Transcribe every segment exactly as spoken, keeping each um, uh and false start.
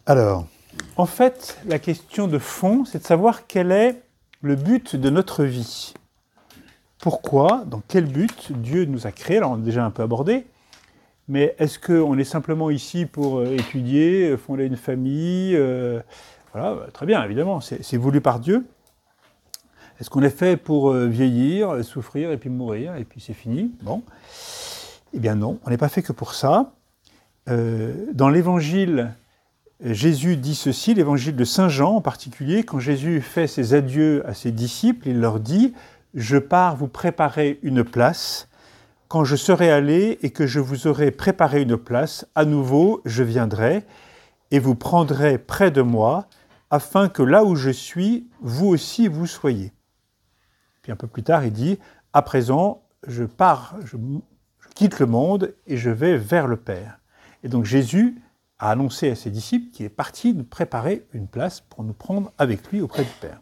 Alors, en fait, la question de fond, c'est de savoir quel est le but de notre vie. Pourquoi, dans quel but Dieu nous a créés? Alors, on a déjà un peu abordé, mais est-ce qu'on est simplement ici pour euh, étudier, fonder une famille euh, Voilà, bah, très bien, évidemment, c'est, c'est voulu par Dieu. Est-ce qu'on est fait pour euh, vieillir, souffrir et puis mourir, et puis c'est fini? Bon. Eh bien non, on n'est pas fait que pour ça. Euh, dans l'Évangile, Jésus dit ceci, l'Évangile de Saint Jean en particulier, quand Jésus fait ses adieux à ses disciples, il leur dit « Je pars vous préparer une place. Quand je serai allé et que je vous aurai préparé une place, à nouveau je viendrai et vous prendrez près de moi, afin que là où je suis, vous aussi vous soyez. » Puis un peu plus tard, il dit « À présent, je pars, je, je quitte le monde et je vais vers le Père. » Et donc Jésus a annoncé à ses disciples qu'il est parti nous préparer une place pour nous prendre avec lui auprès du Père.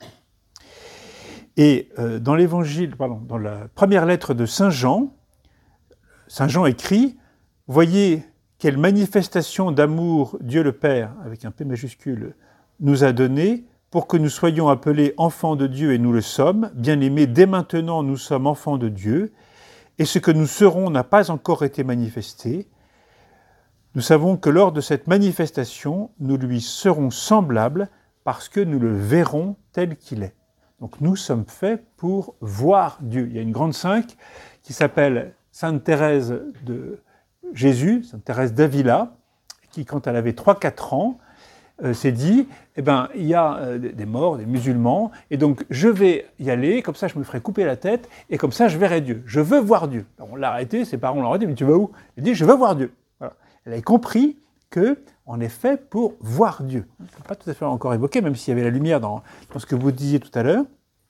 Et euh, dans l'Évangile, pardon, dans la première lettre de Saint Jean, Saint Jean écrit « Voyez quelle manifestation d'amour Dieu le Père, avec un P majuscule, nous a donné pour que nous soyons appelés enfants de Dieu et nous le sommes. Bien-aimés, dès maintenant nous sommes enfants de Dieu et ce que nous serons n'a pas encore été manifesté. Nous savons que lors de cette manifestation, nous lui serons semblables parce que nous le verrons tel qu'il est. » Donc nous sommes faits pour voir Dieu. Il y a une grande sainte qui s'appelle Sainte Thérèse de Jésus, Sainte Thérèse d'Avila, qui quand elle avait trois quatre ans, euh, s'est dit, eh ben, il y a euh, des morts, des musulmans, et donc je vais y aller, comme ça je me ferai couper la tête, et comme ça je verrai Dieu. Je veux voir Dieu. Alors, on l'a arrêté, ses parents l'ont arrêté, mais tu vas où? Il dit, je veux voir Dieu. Voilà. Elle a compris qu'on est fait pour voir Dieu. Je ne l'ai pas tout à fait encore évoqué, même s'il y avait la lumière dans, dans ce que vous disiez tout à l'heure.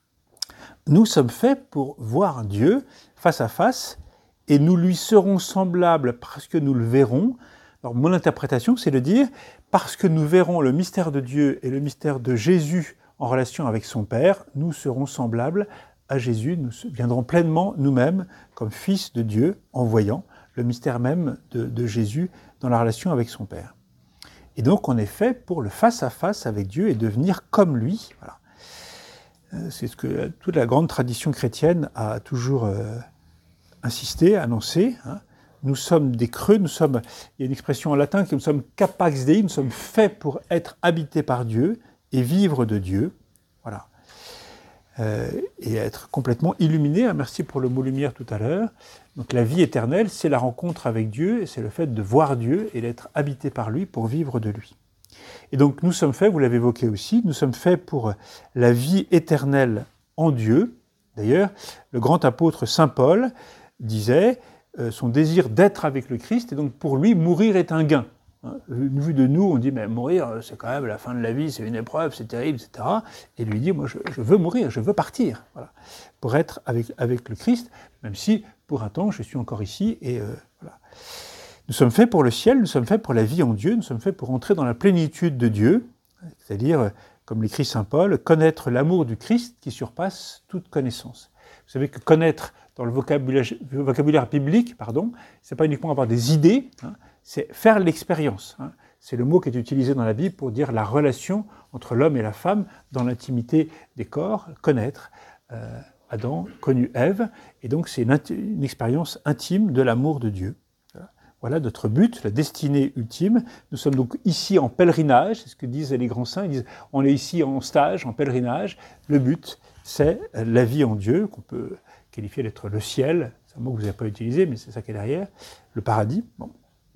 Nous sommes faits pour voir Dieu face à face, et nous lui serons semblables parce que nous le verrons. Alors mon interprétation, c'est de dire, parce que nous verrons le mystère de Dieu et le mystère de Jésus en relation avec son Père, nous serons semblables à Jésus, nous viendrons pleinement nous-mêmes comme fils de Dieu en voyant le mystère même de, de Jésus dans la relation avec son Père. Et donc on est fait pour le face-à-face avec Dieu et devenir comme lui. Voilà. C'est ce que toute la grande tradition chrétienne a toujours euh, insisté, annoncé. Hein. Nous sommes des creux, nous sommes, il y a une expression en latin, que nous sommes capax Dei, nous sommes faits pour être habités par Dieu et vivre de Dieu. Voilà. Euh, et être complètement illuminés. Merci pour le mot lumière tout à l'heure. Donc la vie éternelle, c'est la rencontre avec Dieu, et c'est le fait de voir Dieu et d'être habité par lui pour vivre de lui. Et donc nous sommes faits, vous l'avez évoqué aussi, nous sommes faits pour la vie éternelle en Dieu. D'ailleurs, le grand apôtre Saint Paul disait euh, son désir d'être avec le Christ, et donc pour lui, mourir est un gain. Hein, vu de nous, on dit, mais mourir, c'est quand même la fin de la vie, c'est une épreuve, c'est terrible, et cetera. Et lui dit, moi, je, je veux mourir, je veux partir, voilà, pour être avec, avec le Christ, même si, pour un temps, je suis encore ici, et euh, voilà. Nous sommes faits pour le ciel, nous sommes faits pour la vie en Dieu, nous sommes faits pour entrer dans la plénitude de Dieu, c'est-à-dire, comme l'écrit saint Paul, connaître l'amour du Christ qui surpasse toute connaissance. Vous savez que connaître, dans le vocabulaire, vocabulaire biblique, pardon, c'est pas uniquement avoir des idées, hein, c'est faire l'expérience. Hein. C'est le mot qui est utilisé dans la Bible pour dire la relation entre l'homme et la femme dans l'intimité des corps, connaître. Euh, Adam connu Ève, et donc c'est une, une expérience intime de l'amour de Dieu. Voilà. Voilà notre but, la destinée ultime. Nous sommes donc ici en pèlerinage, c'est ce que disent les grands saints, ils disent on est ici en stage, en pèlerinage. Le but, c'est la vie en Dieu, qu'on peut qualifier d'être le ciel, c'est un mot que vous n'avez pas utilisé, mais c'est ça qui est derrière, le paradis. Bon.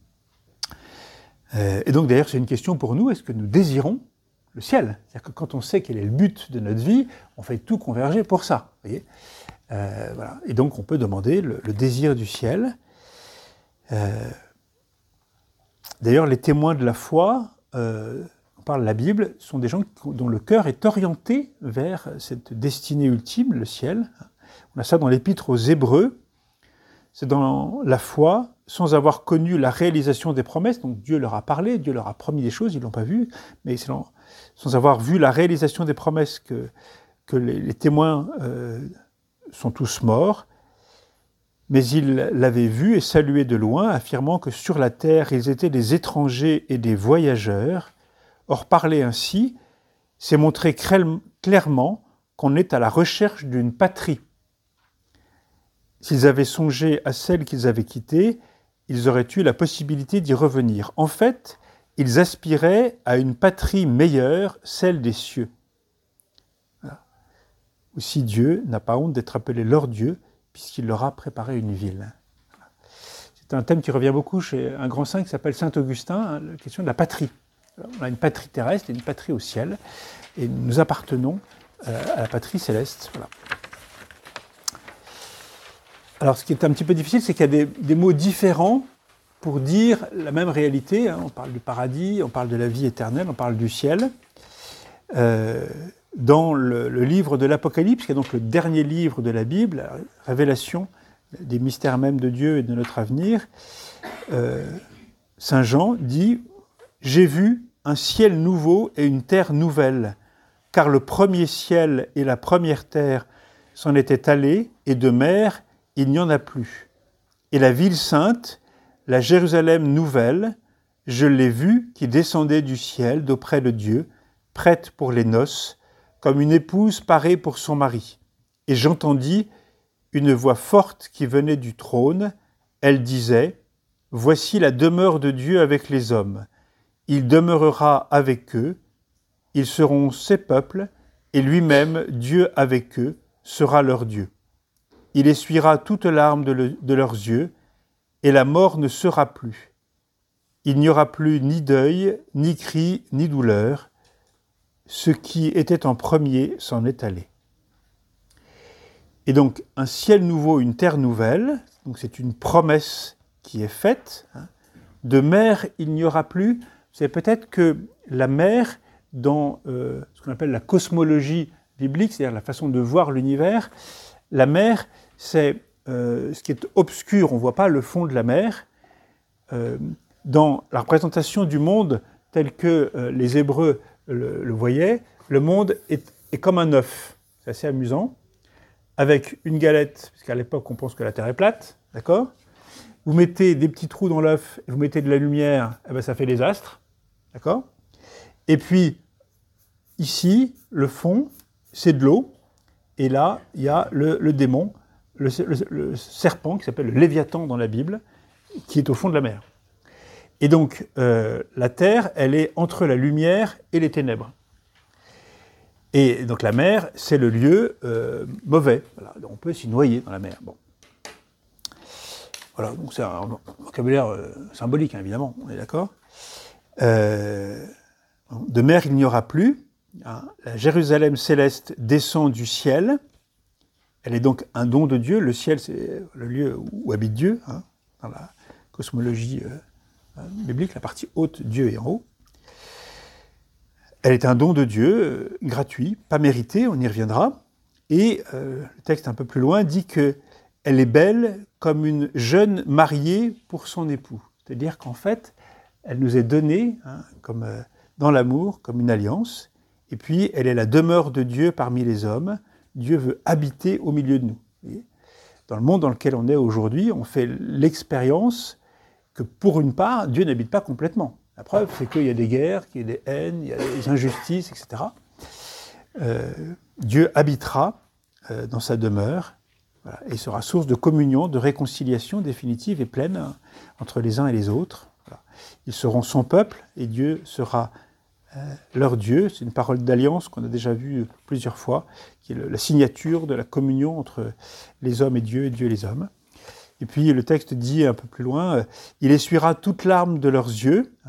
Euh, et donc d'ailleurs, c'est une question pour nous, est-ce que nous désirons le ciel? C'est-à-dire que quand on sait quel est le but de notre vie, on fait tout converger pour ça. Vous voyez euh, voilà. Et donc on peut demander le, le désir du ciel. Euh, d'ailleurs, les témoins de la foi, euh, on parle de la Bible, sont des gens dont le cœur est orienté vers cette destinée ultime, le ciel. On a ça dans l'épître aux Hébreux. C'est dans la foi, sans avoir connu la réalisation des promesses. Donc Dieu leur a parlé, Dieu leur a promis des choses, ils ne l'ont pas vu, mais c'est dans, sans avoir vu la réalisation des promesses que, que les, les témoins euh, sont tous morts. Mais ils l'avaient vu et salué de loin, affirmant que sur la terre, ils étaient des étrangers et des voyageurs. Or, parler ainsi, c'est montrer clairement qu'on est à la recherche d'une patrie. S'ils avaient songé à celle qu'ils avaient quittée, ils auraient eu la possibilité d'y revenir. En fait, ils aspiraient à une patrie meilleure, celle des cieux. Voilà. Aussi Dieu n'a pas honte d'être appelé leur Dieu, puisqu'il leur a préparé une ville. Voilà. C'est un thème qui revient beaucoup chez un grand saint qui s'appelle saint Augustin, hein, la question de la patrie. Alors, on a une patrie terrestre et une patrie au ciel, et nous appartenons euh, à la patrie céleste. Voilà. Alors, ce qui est un petit peu difficile, c'est qu'il y a des, des mots différents pour dire la même réalité. Hein. On parle du paradis, on parle de la vie éternelle, on parle du ciel. Euh, dans le, le livre de l'Apocalypse, qui est donc le dernier livre de la Bible, la révélation des mystères même de Dieu et de notre avenir, euh, Saint Jean dit « J'ai vu un ciel nouveau et une terre nouvelle, car le premier ciel et la première terre s'en étaient allés, et de mer, il n'y en a plus. Et la ville sainte, la Jérusalem nouvelle, je l'ai vue qui descendait du ciel d'auprès de Dieu, prête pour les noces, comme une épouse parée pour son mari. Et j'entendis une voix forte qui venait du trône. Elle disait, « Voici la demeure de Dieu avec les hommes. Il demeurera avec eux, ils seront ses peuples, et lui-même, Dieu avec eux, sera leur Dieu. Il essuiera toute larme de, le, de leurs yeux, et la mort ne sera plus. Il n'y aura plus ni deuil, ni cri, ni douleur. Ce qui était en premier s'en est allé. » Et donc, un ciel nouveau, une terre nouvelle, donc c'est une promesse qui est faite. Hein. De mer, il n'y aura plus. C'est peut-être que la mer, dans euh, ce qu'on appelle la cosmologie biblique, c'est-à-dire la façon de voir l'univers, la mer, c'est euh, ce qui est obscur, on ne voit pas le fond de la mer. Euh, dans la représentation du monde tel que euh, les Hébreux le, le voyaient, le monde est, est comme un œuf. C'est assez amusant. Avec une galette, parce qu'à l'époque on pense que la Terre est plate, d'accord ? Vous mettez des petits trous dans l'œuf, vous mettez de la lumière, et bien ça fait des astres, d'accord ? Et puis, ici, le fond, c'est de l'eau, et là, il y a le, le démon, le, le, le serpent, qui s'appelle le Léviathan dans la Bible, qui est au fond de la mer. Et donc, euh, la Terre, elle est entre la lumière et les ténèbres. Et donc la mer, c'est le lieu euh, mauvais. Voilà, on peut s'y noyer dans la mer. Bon. Voilà, donc c'est un vocabulaire euh, symbolique, hein, évidemment, on est d'accord. Euh, de mer, il n'y aura plus. Hein. La Jérusalem céleste descend du ciel. Elle est donc un don de Dieu. Le ciel, c'est le lieu où habite Dieu, hein, dans la cosmologie euh, biblique, la partie haute, Dieu est en haut. Elle est un don de Dieu, euh, gratuit, pas mérité, on y reviendra. Et euh, le texte un peu plus loin dit qu'elle est belle comme une jeune mariée pour son époux. C'est-à-dire qu'en fait, elle nous est donnée hein, comme, euh, dans l'amour, comme une alliance. Et puis, elle est la demeure de Dieu parmi les hommes. Dieu veut habiter au milieu de nous. Et dans le monde dans lequel on est aujourd'hui, on fait l'expérience que pour une part, Dieu n'habite pas complètement. La preuve, c'est qu'il y a des guerres, qu'il y a des haines, il y a des injustices, et cetera. Euh, Dieu habitera euh, dans sa demeure voilà, et sera source de communion, de réconciliation définitive et pleine hein, entre les uns et les autres. Voilà. Ils seront son peuple et Dieu sera euh, leur Dieu. C'est une parole d'alliance qu'on a déjà vue plusieurs fois, qui est le, la signature de la communion entre les hommes et Dieu et Dieu et les hommes. Et puis le texte dit un peu plus loin, euh, « Il essuiera toute larme de leurs yeux hein. ».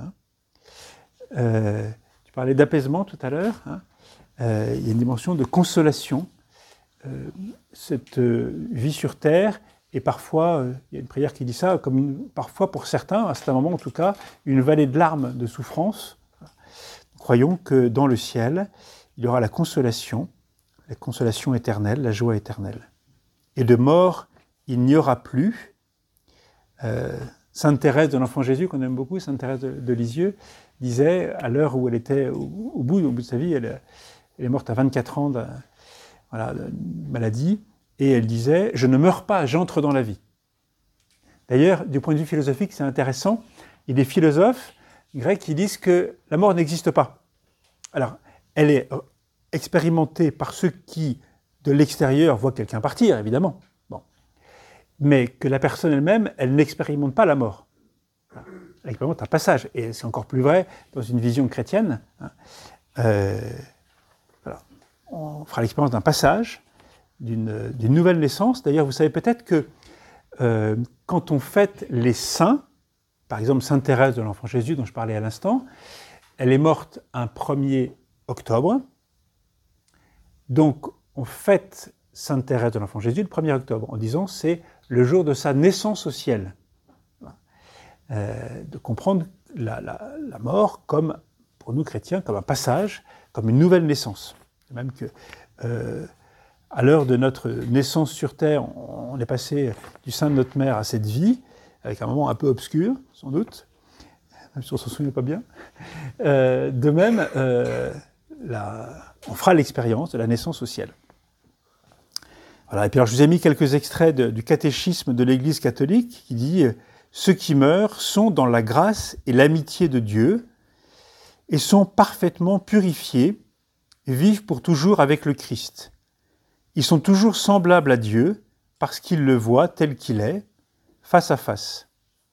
Euh, tu parlais d'apaisement tout à l'heure. Hein. Euh, il y a une dimension de consolation. Euh, cette euh, vie sur terre, et parfois, euh, il y a une prière qui dit ça, comme une, parfois pour certains, à certains moments en tout cas, une vallée de larmes, de souffrance. Nous croyons que dans le ciel, il y aura la consolation, la consolation éternelle, la joie éternelle. Et de mort, il n'y aura plus. Euh, Sainte Thérèse de l'Enfant Jésus, qu'on aime beaucoup, Sainte Thérèse de, de Lisieux, disait, à l'heure où elle était au, au, bout, au bout de sa vie, elle, elle est morte à vingt-quatre ans de, voilà, d'une maladie, et elle disait « Je ne meurs pas, j'entre dans la vie ». D'ailleurs, du point de vue philosophique, c'est intéressant, il y a des philosophes grecs qui disent que la mort n'existe pas. Alors, elle est expérimentée par ceux qui, de l'extérieur, voient quelqu'un partir, évidemment. Bon. Mais que la personne elle-même, elle n'expérimente pas la mort. Elle expérimente un passage. Et c'est encore plus vrai dans une vision chrétienne. Hein. Euh, voilà. On fera l'expérience d'un passage, d'une, d'une nouvelle naissance. D'ailleurs, vous savez peut-être que euh, quand on fête les saints, par exemple Sainte Thérèse de l'Enfant Jésus, dont je parlais à l'instant, elle est morte un premier octobre. Donc, on fête Sainte Thérèse de l'Enfant Jésus le premier octobre, en disant que c'est le jour de sa naissance au ciel. Euh, de comprendre la, la, la mort comme, pour nous chrétiens, comme un passage, comme une nouvelle naissance. Même que, euh, à l'heure de notre naissance sur Terre, on, on est passé du sein de notre mère à cette vie, avec un moment un peu obscur, sans doute, même si on ne s'en souvient pas bien. Euh, de même, euh, la, on fera l'expérience de la naissance au ciel. Voilà. Et puis alors, je vous ai mis quelques extraits de, du catéchisme de l'Église catholique qui dit « Ceux qui meurent sont dans la grâce et l'amitié de Dieu et sont parfaitement purifiés, vivent pour toujours avec le Christ. Ils sont toujours semblables à Dieu parce qu'ils le voient tel qu'il est, face à face. »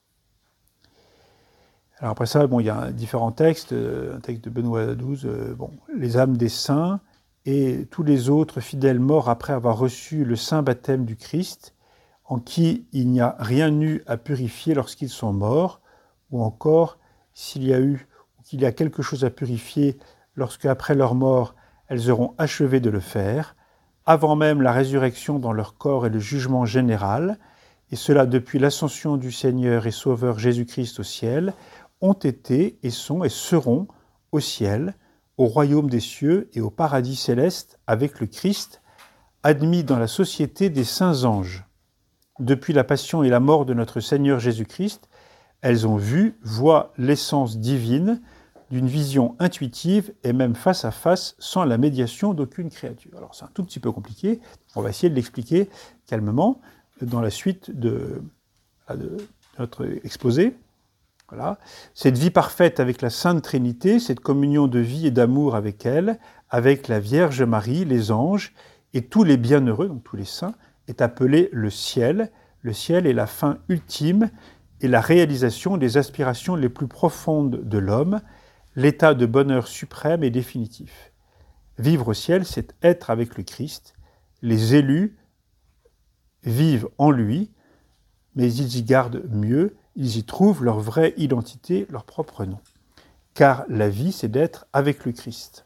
Alors après ça, bon, il y a différents textes, un texte de Benoît douze, euh, bon, les âmes des saints et tous les autres fidèles morts après avoir reçu le saint baptême du Christ, en qui il n'y a rien eu à purifier lorsqu'ils sont morts, ou encore s'il y a eu ou qu'il y a quelque chose à purifier lorsque, après leur mort, elles auront achevé de le faire, avant même la résurrection dans leur corps et le jugement général, et cela depuis l'ascension du Seigneur et Sauveur Jésus-Christ au ciel, ont été et sont et seront au ciel, au royaume des cieux et au paradis céleste avec le Christ, admis dans la société des saints anges. Depuis la passion et la mort de notre Seigneur Jésus-Christ, elles ont vu, voient l'essence divine d'une vision intuitive et même face à face sans la médiation d'aucune créature. Alors c'est un tout petit peu compliqué, on va essayer de l'expliquer calmement dans la suite de, de notre exposé. Voilà. Cette vie parfaite avec la Sainte Trinité, cette communion de vie et d'amour avec elle, avec la Vierge Marie, les anges et tous les bienheureux, donc tous les saints, est appelée le ciel. Le ciel est la fin ultime et la réalisation des aspirations les plus profondes de l'homme, l'état de bonheur suprême et définitif. Vivre au ciel, c'est être avec le Christ. Les élus vivent en lui, mais ils y gardent mieux, ils y trouvent leur vraie identité, leur propre nom. Car la vie, c'est d'être avec le Christ.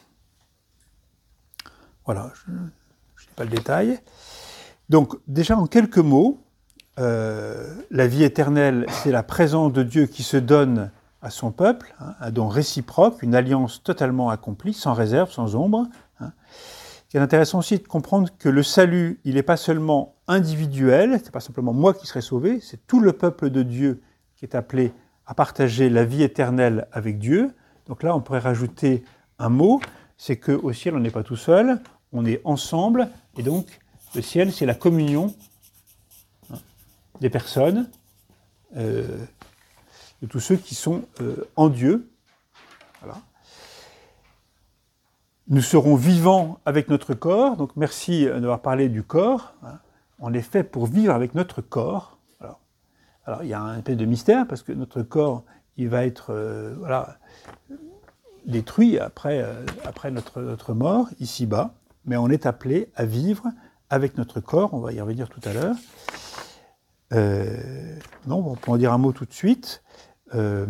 Voilà, je n'ai pas le détail. Donc, déjà en quelques mots, euh, la vie éternelle, c'est la présence de Dieu qui se donne à son peuple, hein, un don réciproque, une alliance totalement accomplie, sans réserve, sans ombre. Hein. Ce qui est intéressant aussi de comprendre que le salut, il n'est pas seulement individuel, c'est pas simplement moi qui serai sauvé, c'est tout le peuple de Dieu qui est appelé à partager la vie éternelle avec Dieu. Donc là, on pourrait rajouter un mot, c'est qu'au ciel, on n'est pas tout seul, on est ensemble, et donc le ciel, c'est la communion hein, des personnes, euh, de tous ceux qui sont euh, en Dieu. Voilà. Nous serons vivants avec notre corps, donc merci d'avoir parlé du corps. Hein. On est fait pour vivre avec notre corps. Alors, alors il y a un peu de mystère, parce que notre corps, il va être euh, voilà, détruit après, euh, après notre, notre mort, ici-bas, mais on est appelé à vivre avec notre corps, on va y revenir tout à l'heure. Euh, non, on peut en dire un mot tout de suite. Euh,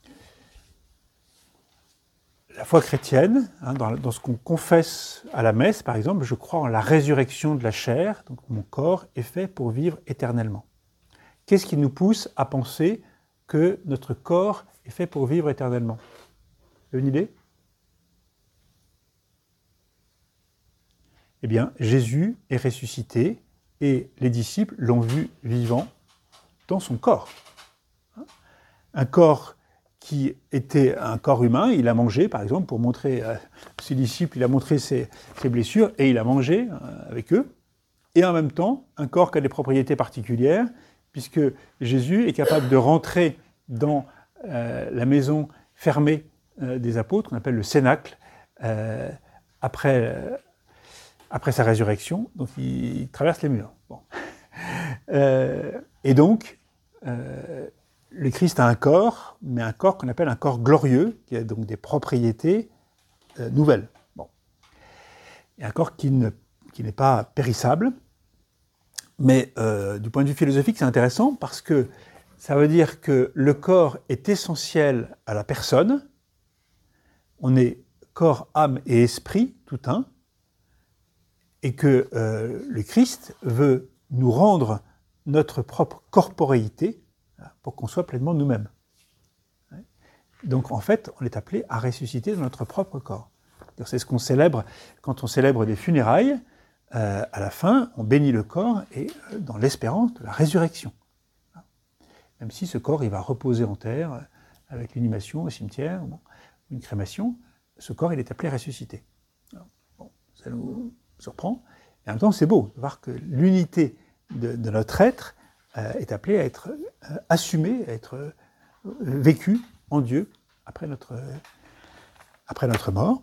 la foi chrétienne, hein, dans, dans ce qu'on confesse à la messe, par exemple, je crois en la résurrection de la chair, donc mon corps est fait pour vivre éternellement. Qu'est-ce qui nous pousse à penser que notre corps est fait pour vivre éternellement? Vous avez une idée? Eh bien, Jésus est ressuscité et les disciples l'ont vu vivant dans son corps. Un corps qui était un corps humain, il a mangé, par exemple, pour montrer à ses disciples, il a montré ses, ses blessures et il a mangé avec eux. Et en même temps, un corps qui a des propriétés particulières, puisque Jésus est capable de rentrer dans euh, la maison fermée euh, des apôtres, qu'on appelle le cénacle, euh, après, euh, après sa résurrection, donc il, il traverse les murs. Bon. Euh, et donc, euh, le Christ a un corps, mais un corps qu'on appelle un corps glorieux, qui a donc des propriétés euh, nouvelles. Bon. Et un corps qui, ne, qui n'est pas périssable, mais euh, du point de vue philosophique, c'est intéressant parce que ça veut dire que le corps est essentiel à la personne. On est corps, âme et esprit, tout un, et que euh, le Christ veut nous rendre notre propre corporéité pour qu'on soit pleinement nous-mêmes. Donc en fait, on est appelé à ressusciter dans notre propre corps. C'est ce qu'on célèbre quand on célèbre des funérailles. Euh, à la fin, on bénit le corps et euh, dans l'espérance de la résurrection. Même si ce corps, il va reposer en terre euh, avec l'inhumation au cimetière, bon, une crémation, ce corps, il est appelé à ressusciter. Alors, bon, ça nous surprend. Et en même temps, c'est beau de voir que l'unité de, de notre être euh, est appelée à être euh, assumée, à être euh, vécue en Dieu après notre, euh, après notre mort.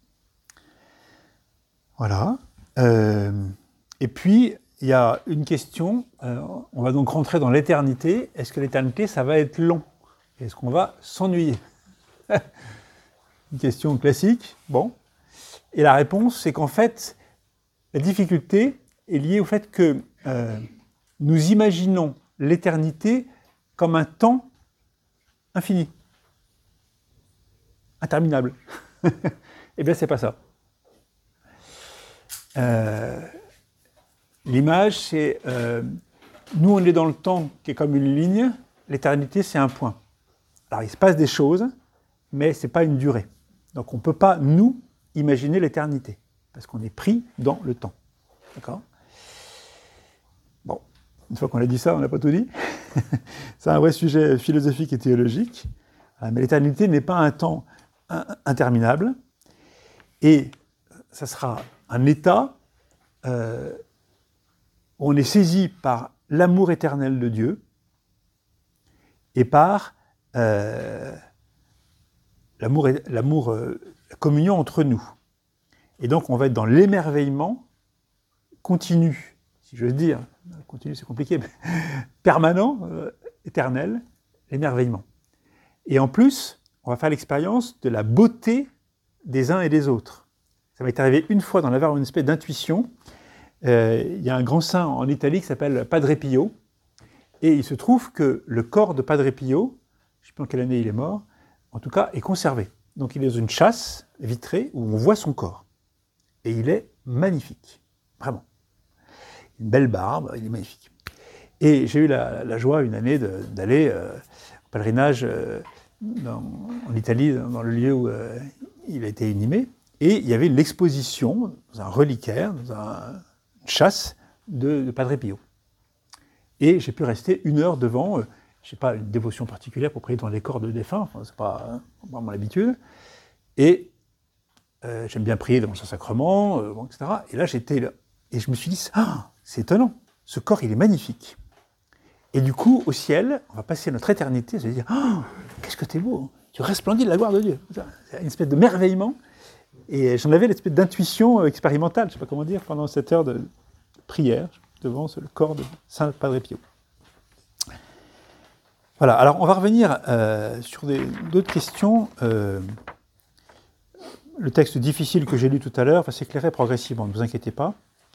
Voilà. Euh, et puis, il y a une question, euh, on va donc rentrer dans l'éternité. Est-ce que l'éternité, ça va être long? Est-ce qu'on va s'ennuyer? Une question classique. Bon. Et la réponse, c'est qu'en fait, la difficulté est liée au fait que euh, nous imaginons l'éternité comme un temps infini, interminable. Eh bien, c'est pas ça. Euh, l'image, c'est euh, nous, on est dans le temps qui est comme une ligne, l'éternité, c'est un point. Alors, il se passe des choses, mais ce n'est pas une durée. Donc, on ne peut pas, nous, imaginer l'éternité, parce qu'on est pris dans le temps. D'accord ? Bon, une fois qu'on a dit ça, on n'a pas tout dit. C'est un vrai sujet philosophique et théologique. Mais l'éternité n'est pas un temps interminable, et ça sera un état euh, où on est saisi par l'amour éternel de Dieu et par euh, l'amour, l'amour euh, la communion entre nous. Et donc on va être dans l'émerveillement continu, si je veux dire, continu c'est compliqué, mais permanent, euh, éternel, l'émerveillement. Et en plus, on va faire l'expérience de la beauté des uns et des autres. Ça m'est arrivé une fois d'en avoir une espèce d'intuition. Euh, il y a un grand saint en Italie qui s'appelle Padre Pio, et il se trouve que le corps de Padre Pio, je ne sais plus en quelle année il est mort, en tout cas, est conservé. Donc il est dans une châsse vitrée où on voit son corps. Et il est magnifique, vraiment. Une belle barbe, il est magnifique. Et j'ai eu la, la joie une année de, d'aller euh, au pèlerinage euh, dans, en Italie, dans le lieu où euh, il a été inhumé. Et il y avait l'exposition dans un reliquaire, dans un, une chasse de, de Padre Pio. Et j'ai pu rester une heure devant, euh, je n'ai pas une dévotion particulière pour prier dans les corps de défunts, enfin, c'est pas hein, vraiment l'habitude. Et euh, j'aime bien prier devant le Saint-Sacrement, euh, bon, et cetera. Et là, j'étais là, et je me suis dit, ah, c'est étonnant, ce corps, il est magnifique. Et du coup, au ciel, on va passer notre éternité, je vais dire, ah, qu'est-ce que t'es beau, tu resplendis de la gloire de Dieu. C'est une espèce de merveillement. Et j'en avais l'espèce d'intuition expérimentale, je ne sais pas comment dire, pendant cette heure de prière devant le corps de Saint Padre Pio. Voilà, alors on va revenir euh, sur des, d'autres questions. Euh, le texte difficile que j'ai lu tout à l'heure va s'éclairer progressivement, ne vous inquiétez pas.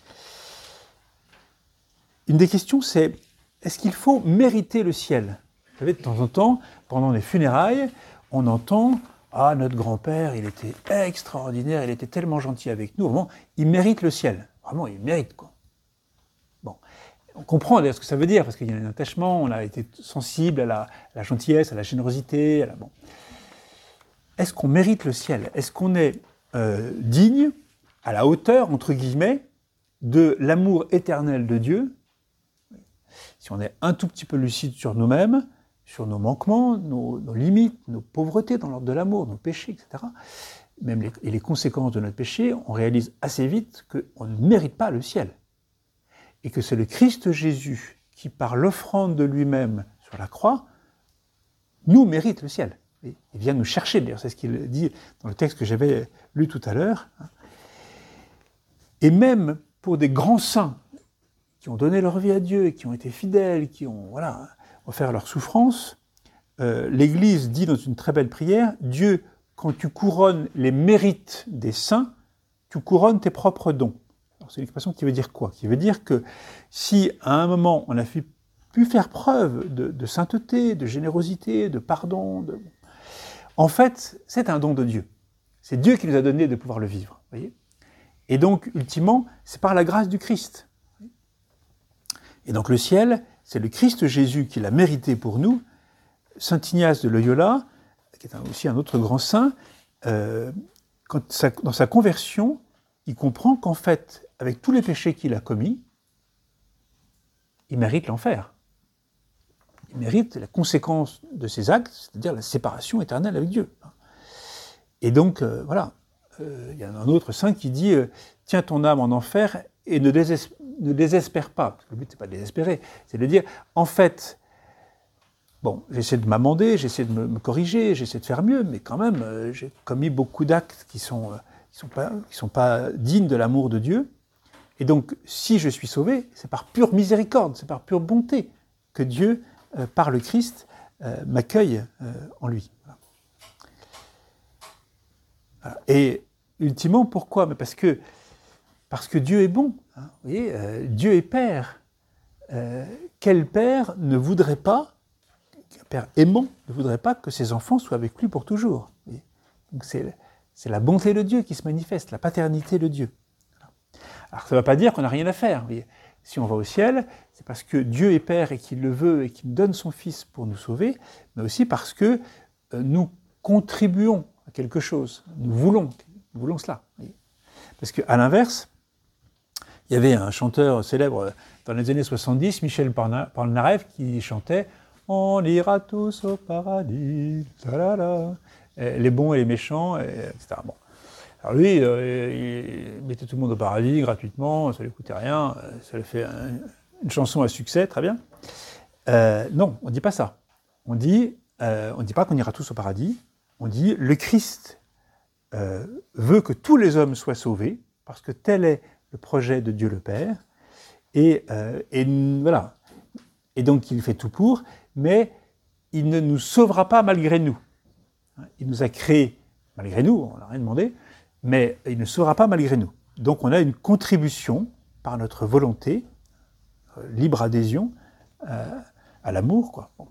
Une des questions, c'est, est-ce qu'il faut mériter le ciel ? Vous savez, de temps en temps, pendant les funérailles, on entend... Ah, notre grand-père, il était extraordinaire, il était tellement gentil avec nous, vraiment, il mérite le ciel. Vraiment, il mérite, quoi. Bon, on comprend d'ailleurs ce que ça veut dire, parce qu'il y a un attachement, on a été sensible à la, à la gentillesse, à la générosité, à la... Bon. Est-ce qu'on mérite le ciel ? Est-ce qu'on est euh, digne, à la hauteur, entre guillemets, de l'amour éternel de Dieu ? Si on est un tout petit peu lucide sur nous-mêmes, sur nos manquements, nos, nos limites, nos pauvretés dans l'ordre de l'amour, nos péchés, et cetera, même les, et les conséquences de notre péché, on réalise assez vite qu'on ne mérite pas le ciel. Et que c'est le Christ Jésus qui, par l'offrande de lui-même sur la croix, nous mérite le ciel. Il vient nous chercher, d'ailleurs, c'est ce qu'il dit dans le texte que j'avais lu tout à l'heure. Et même pour des grands saints qui ont donné leur vie à Dieu, qui ont été fidèles, qui ont voilà, offert leur souffrance, euh, l'Église dit dans une très belle prière, « Dieu, quand tu couronnes les mérites des saints, tu couronnes tes propres dons. » C'est une expression qui veut dire quoi? Qui veut dire que si à un moment on a pu faire preuve de, de sainteté, de générosité, de pardon, de... en fait, c'est un don de Dieu. C'est Dieu qui nous a donné de pouvoir le vivre. Voyez, et donc, ultimement, c'est par la grâce du Christ. Et donc le ciel, c'est le Christ Jésus qui l'a mérité pour nous. Saint Ignace de Loyola, qui est aussi un autre grand saint, euh, quand sa, dans sa conversion, il comprend qu'en fait, avec tous les péchés qu'il a commis, il mérite l'enfer. Il mérite la conséquence de ses actes, c'est-à-dire la séparation éternelle avec Dieu. Et donc, euh, voilà, euh, il y a un autre saint qui dit euh, « Tiens ton âme en enfer et ne, désesp- ne désespère pas. » Parce que le but, c'est pas de désespérer, c'est de dire « En fait, bon, j'essaie de m'amender, j'essaie de me, me corriger, j'essaie de faire mieux, mais quand même, euh, j'ai commis beaucoup d'actes qui sont, euh, qui sont pas, qui sont pas dignes de l'amour de Dieu. Et donc, si je suis sauvé, c'est par pure miséricorde, c'est par pure bonté que Dieu, euh, par le Christ, euh, m'accueille euh, en lui. » Voilà. Voilà. Et ultimement, pourquoi? Parce que, parce que Dieu est bon. Hein, vous voyez, euh, Dieu est Père. Euh, quel père ne voudrait pas, un père aimant ne voudrait pas que ses enfants soient avec lui pour toujours? Vous voyez. Donc c'est, c'est la bonté de Dieu qui se manifeste, la paternité de Dieu. Alors ça ne veut pas dire qu'on n'a rien à faire. Vous voyez. Si on va au ciel, c'est parce que Dieu est Père et qu'il le veut et qu'il donne son Fils pour nous sauver, mais aussi parce que euh, nous contribuons à quelque chose. Nous voulons, nous voulons cela. Vous voyez. Parce qu'à l'inverse, il y avait un chanteur célèbre dans les années soixante-dix, Michel Polnareff, qui chantait « On ira tous au paradis, talala, les bons et les méchants, et cetera » Bon. Alors lui, euh, il mettait tout le monde au paradis gratuitement, ça ne lui coûtait rien, ça lui fait un, une chanson à succès, très bien. Euh, non, on ne dit pas ça. On dit, euh, on ne dit pas qu'on ira tous au paradis, on dit le Christ euh, veut que tous les hommes soient sauvés, parce que tel est le projet de Dieu le Père, et, euh, et voilà. Et donc il fait tout pour, mais il ne nous sauvera pas malgré nous. Il nous a créés malgré nous, on n'a rien demandé, mais il ne sauvera pas malgré nous. Donc on a une contribution par notre volonté, euh, libre adhésion, euh, à l'amour, quoi. Bon.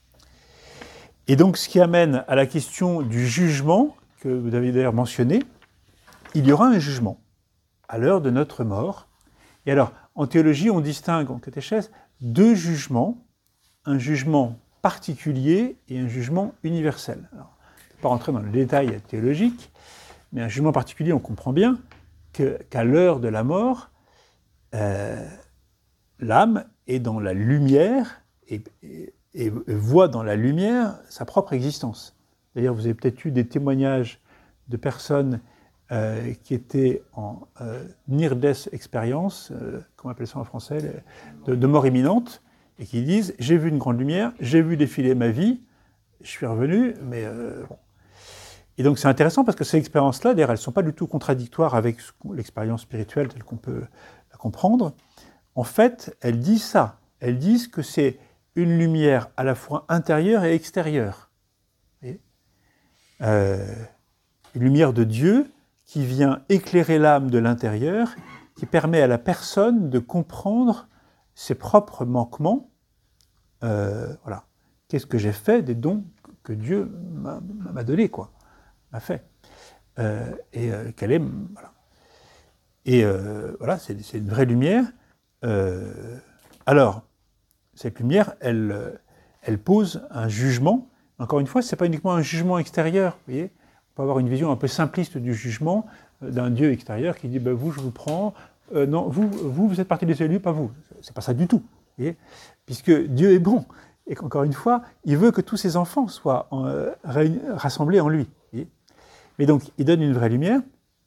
Et donc ce qui amène à la question du jugement, que vous avez d'ailleurs mentionné, il y aura un jugement à l'heure de notre mort. Et alors, en théologie, on distingue en catéchèse deux jugements, un jugement particulier et un jugement universel. Alors, je ne vais pas rentrer dans le détail théologique, mais un jugement particulier, on comprend bien que, qu'à l'heure de la mort, euh, l'âme est dans la lumière et, et, et voit dans la lumière sa propre existence. D'ailleurs, vous avez peut-être eu des témoignages de personnes euh, qui étaient en euh, near-death experience, euh, comment on appelle ça en français, de, de mort imminente, et qui disent « j'ai vu une grande lumière, j'ai vu défiler ma vie, je suis revenu, mais euh, bon ». Et donc c'est intéressant parce que ces expériences-là, d'ailleurs, elles ne sont pas du tout contradictoires avec l'expérience spirituelle telle qu'on peut la comprendre. En fait, elles disent ça. Elles disent que c'est une lumière à la fois intérieure et extérieure. Et, euh, une lumière de Dieu qui vient éclairer l'âme de l'intérieur, qui permet à la personne de comprendre ses propres manquements. Euh, voilà. Qu'est-ce que j'ai fait des dons que Dieu m'a, m'a donné, quoi, m'a fait. Euh, et euh, quelle est, voilà. Et euh, voilà, c'est, c'est une vraie lumière. Euh, alors, cette lumière, elle, elle pose un jugement. Encore une fois, ce n'est pas uniquement un jugement extérieur, vous voyez. On peut avoir une vision un peu simpliste du jugement d'un Dieu extérieur qui dit ben, « vous, je vous prends, euh, non, vous, vous, vous êtes partie des élus, pas vous ». C'est pas ça du tout, vous voyez, puisque Dieu est bon. Et qu'encore une fois, il veut que tous ses enfants soient en, euh, réunis, rassemblés en lui. Vous voyez. Mais donc, il donne une vraie lumière,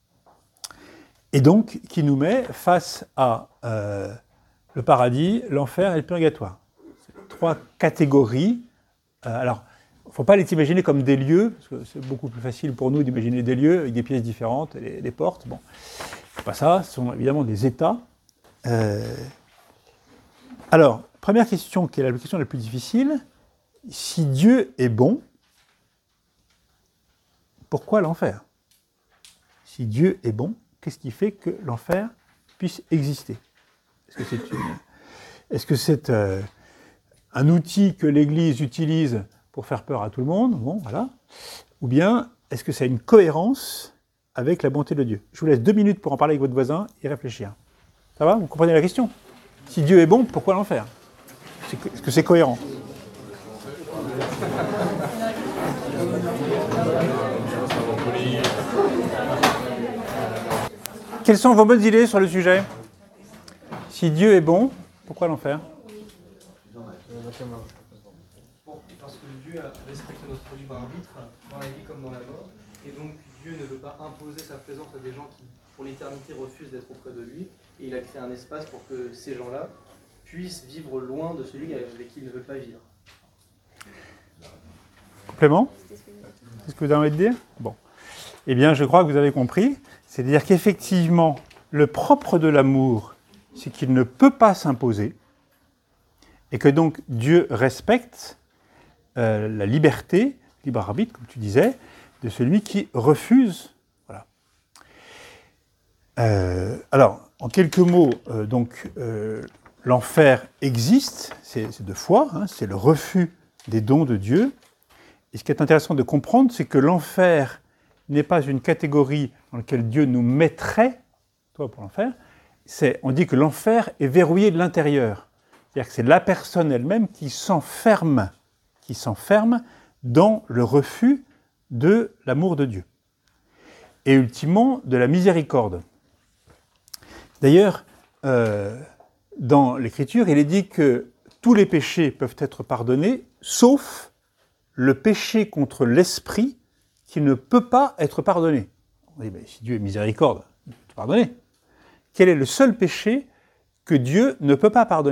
et donc, qui nous met face à euh, le paradis, l'enfer et le purgatoire. C'est trois catégories. Euh, alors, ne faut pas les imaginer comme des lieux, parce que c'est beaucoup plus facile pour nous d'imaginer des lieux avec des pièces différentes, les, les portes. Bon, c'est pas ça, ce sont évidemment des états. Euh... Alors, première question, qui est la question la plus difficile, si Dieu est bon, pourquoi l'enfer ? Si Dieu est bon, qu'est-ce qui fait que l'enfer puisse exister ? Est-ce que c'est, une... Est-ce que c'est euh, un outil que l'Église utilise pour faire peur à tout le monde ? Bon, voilà. Ou bien, est-ce que ça a une cohérence avec la bonté de Dieu ? Je vous laisse deux minutes pour en parler avec votre voisin et réfléchir. Ça va ? Vous comprenez la question ? Si Dieu est bon, pourquoi l'enfer ? Est-ce que c'est cohérent ? Quelles sont vos bonnes idées sur le sujet ? Si Dieu est bon, pourquoi l'enfer ? Parce que Dieu respecte notre libre arbitre dans la vie comme dans la mort, et donc Dieu ne veut pas imposer sa présence à des gens qui, pour l'éternité, refusent d'être auprès de lui, et il a créé un espace pour que ces gens-là puissent vivre loin de celui avec qui ils ne veulent pas vivre. Complément ? C'est ce que vous avez envie de dire ? Bon. Eh bien, je crois que vous avez compris. C'est-à-dire qu'effectivement, le propre de l'amour, c'est qu'il ne peut pas s'imposer, et que donc Dieu respecte euh, la liberté, libre arbitre, comme tu disais, de celui qui refuse. Voilà. Euh, alors, en quelques mots, euh, donc, euh, l'enfer existe, c'est, c'est de foi, hein, c'est le refus des dons de Dieu. Et ce qui est intéressant de comprendre, c'est que l'enfer n'est pas une catégorie dans laquelle Dieu nous mettrait, toi pour l'enfer, c'est, on dit que l'enfer est verrouillé de l'intérieur. C'est-à-dire que c'est la personne elle-même qui s'enferme, qui s'enferme dans le refus de l'amour de Dieu. Et ultimement, de la miséricorde. D'ailleurs, euh, dans l'Écriture, il est dit que tous les péchés peuvent être pardonnés, sauf le péché contre l'esprit qui ne peut pas être pardonné. On dit, ben, si Dieu est miséricorde, il peut te pardonner. Quel est le seul péché que Dieu ne peut pas pardonner ?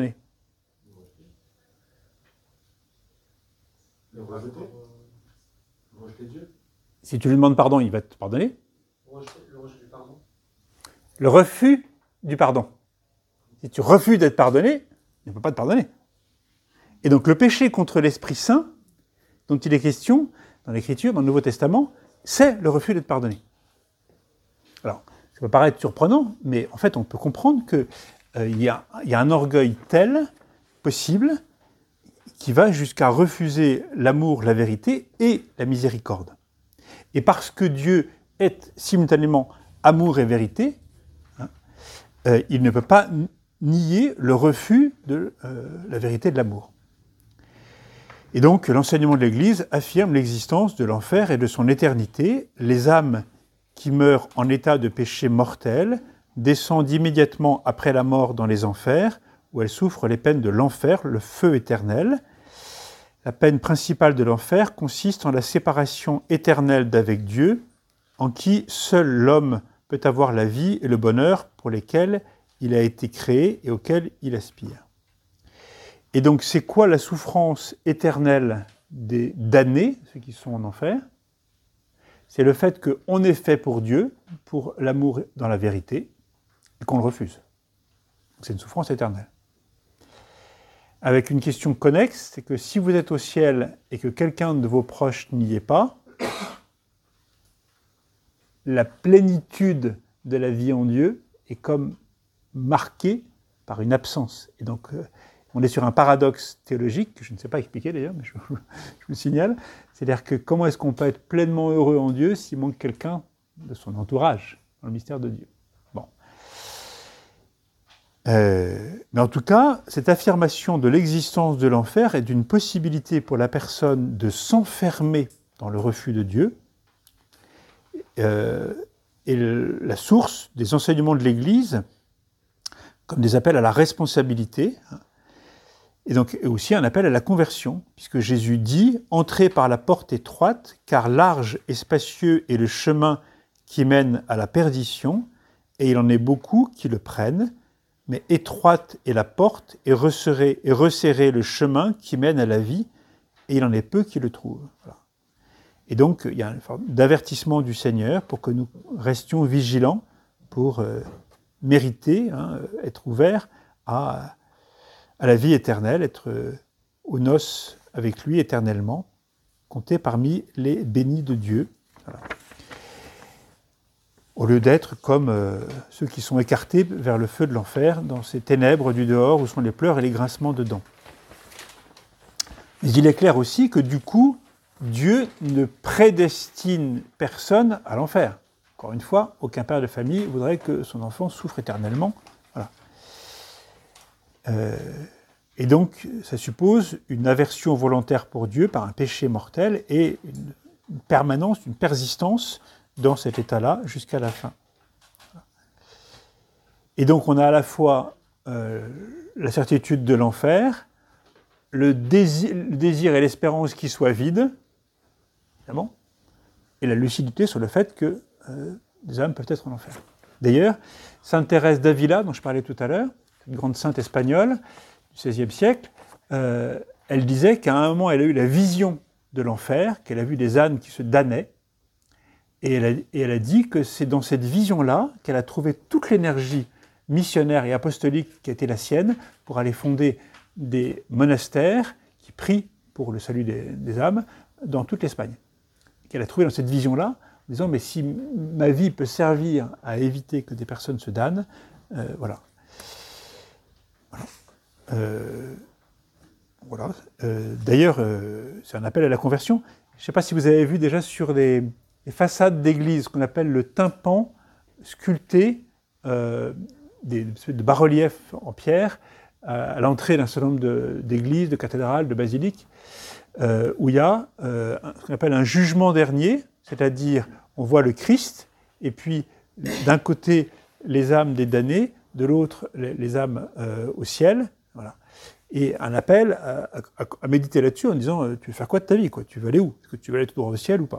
Le rejeter. Rejeter Dieu. Si tu lui demandes pardon, il va te pardonner. Le rejet du pardon. Le refus du pardon. Si tu refuses d'être pardonné, il ne peut pas te pardonner. Et donc le péché contre l'Esprit Saint, dont il est question dans l'Écriture, dans le Nouveau Testament, c'est le refus d'être pardonné. Alors, ça peut paraître surprenant, mais en fait, on peut comprendre qu'il euh, y, y a un orgueil tel, possible, qui va jusqu'à refuser l'amour, la vérité et la miséricorde. Et parce que Dieu est simultanément amour et vérité, hein, euh, il ne peut pas nier le refus de euh, la vérité et de l'amour. Et donc, l'enseignement de l'Église affirme l'existence de l'enfer et de son éternité. Les âmes qui meurent en état de péché mortel descendent immédiatement après la mort dans les enfers, où elles souffrent les peines de l'enfer, le feu éternel. La peine principale de l'enfer consiste en la séparation éternelle d'avec Dieu, en qui seul l'homme peut avoir la vie et le bonheur pour lesquels il a été créé et auxquels il aspire. Et donc, c'est quoi la souffrance éternelle des damnés, ceux qui sont en enfer ? C'est le fait qu'on est fait pour Dieu, pour l'amour dans la vérité, et qu'on le refuse. Donc, c'est une souffrance éternelle. Avec une question connexe, c'est que si vous êtes au ciel et que quelqu'un de vos proches n'y est pas, la plénitude de la vie en Dieu est comme marquée par une absence. Et donc, euh, on est sur un paradoxe théologique, que je ne sais pas expliquer d'ailleurs, mais je, je vous le signale. C'est-à-dire que comment est-ce qu'on peut être pleinement heureux en Dieu s'il manque quelqu'un de son entourage dans le mystère de Dieu ? Bon. Euh, mais en tout cas, cette affirmation de l'existence de l'enfer est d'une possibilité pour la personne de s'enfermer dans le refus de Dieu, euh, et le, la source des enseignements de l'Église, comme des appels à la responsabilité, hein, et donc aussi un appel à la conversion, puisque Jésus dit « Entrez par la porte étroite, car large et spacieux est le chemin qui mène à la perdition, et il en est beaucoup qui le prennent, mais étroite est la porte et resserré, et resserré le chemin qui mène à la vie, et il en est peu qui le trouvent. Voilà. Et donc, il y a une forme d'avertissement du Seigneur pour que nous restions vigilants pour euh, mériter, hein, être ouverts à, à la vie éternelle, être euh, aux noces avec lui éternellement, compter parmi les bénis de Dieu. Voilà. Au lieu d'être comme euh, ceux qui sont écartés vers le feu de l'enfer, dans ces ténèbres du dehors où sont les pleurs et les grincements dedans. Mais il est clair aussi que du coup, Dieu ne prédestine personne à l'enfer. Encore une fois, aucun père de famille voudrait que son enfant souffre éternellement. Voilà. Euh, et donc, ça suppose une aversion volontaire pour Dieu par un péché mortel et une, une permanence, une persistance dans cet état-là jusqu'à la fin. Et donc, on a à la fois euh, la certitude de l'enfer, le désir, le désir et l'espérance qui soient vides, évidemment, et la lucidité sur le fait que euh, les âmes peuvent être en enfer. D'ailleurs, sainte Thérèse d'Avila, dont je parlais tout à l'heure, cette grande sainte espagnole du seizième siècle, euh, elle disait qu'à un moment, elle a eu la vision de l'enfer, qu'elle a vu des ânes qui se damnaient, et elle a, et elle a dit que c'est dans cette vision-là qu'elle a trouvé toute l'énergie missionnaire et apostolique qui a été la sienne pour aller fonder des monastères qui prient pour le salut des, des âmes dans toute l'Espagne. Qu'elle a trouvé dans cette vision-là, en disant, mais si ma vie peut servir à éviter que des personnes se damnent, euh, voilà. Voilà. Euh, voilà. Euh, d'ailleurs, euh, c'est un appel à la conversion. Je ne sais pas si vous avez vu déjà sur les, les façades d'église, ce qu'on appelle le tympan sculpté, euh, des, de bas-reliefs en pierre, à, à l'entrée d'un certain nombre de, d'églises, de cathédrales, de basiliques, euh, où il y a euh, ce qu'on appelle un jugement dernier, c'est-à-dire on voit le Christ, et puis d'un côté les âmes des damnés, de l'autre les, les âmes euh, au ciel, voilà. Et un appel à, à, à méditer là-dessus en disant euh, tu veux faire quoi de ta vie, quoi ? Tu veux aller où ? Est-ce que tu veux aller tout droit au ciel ou pas ?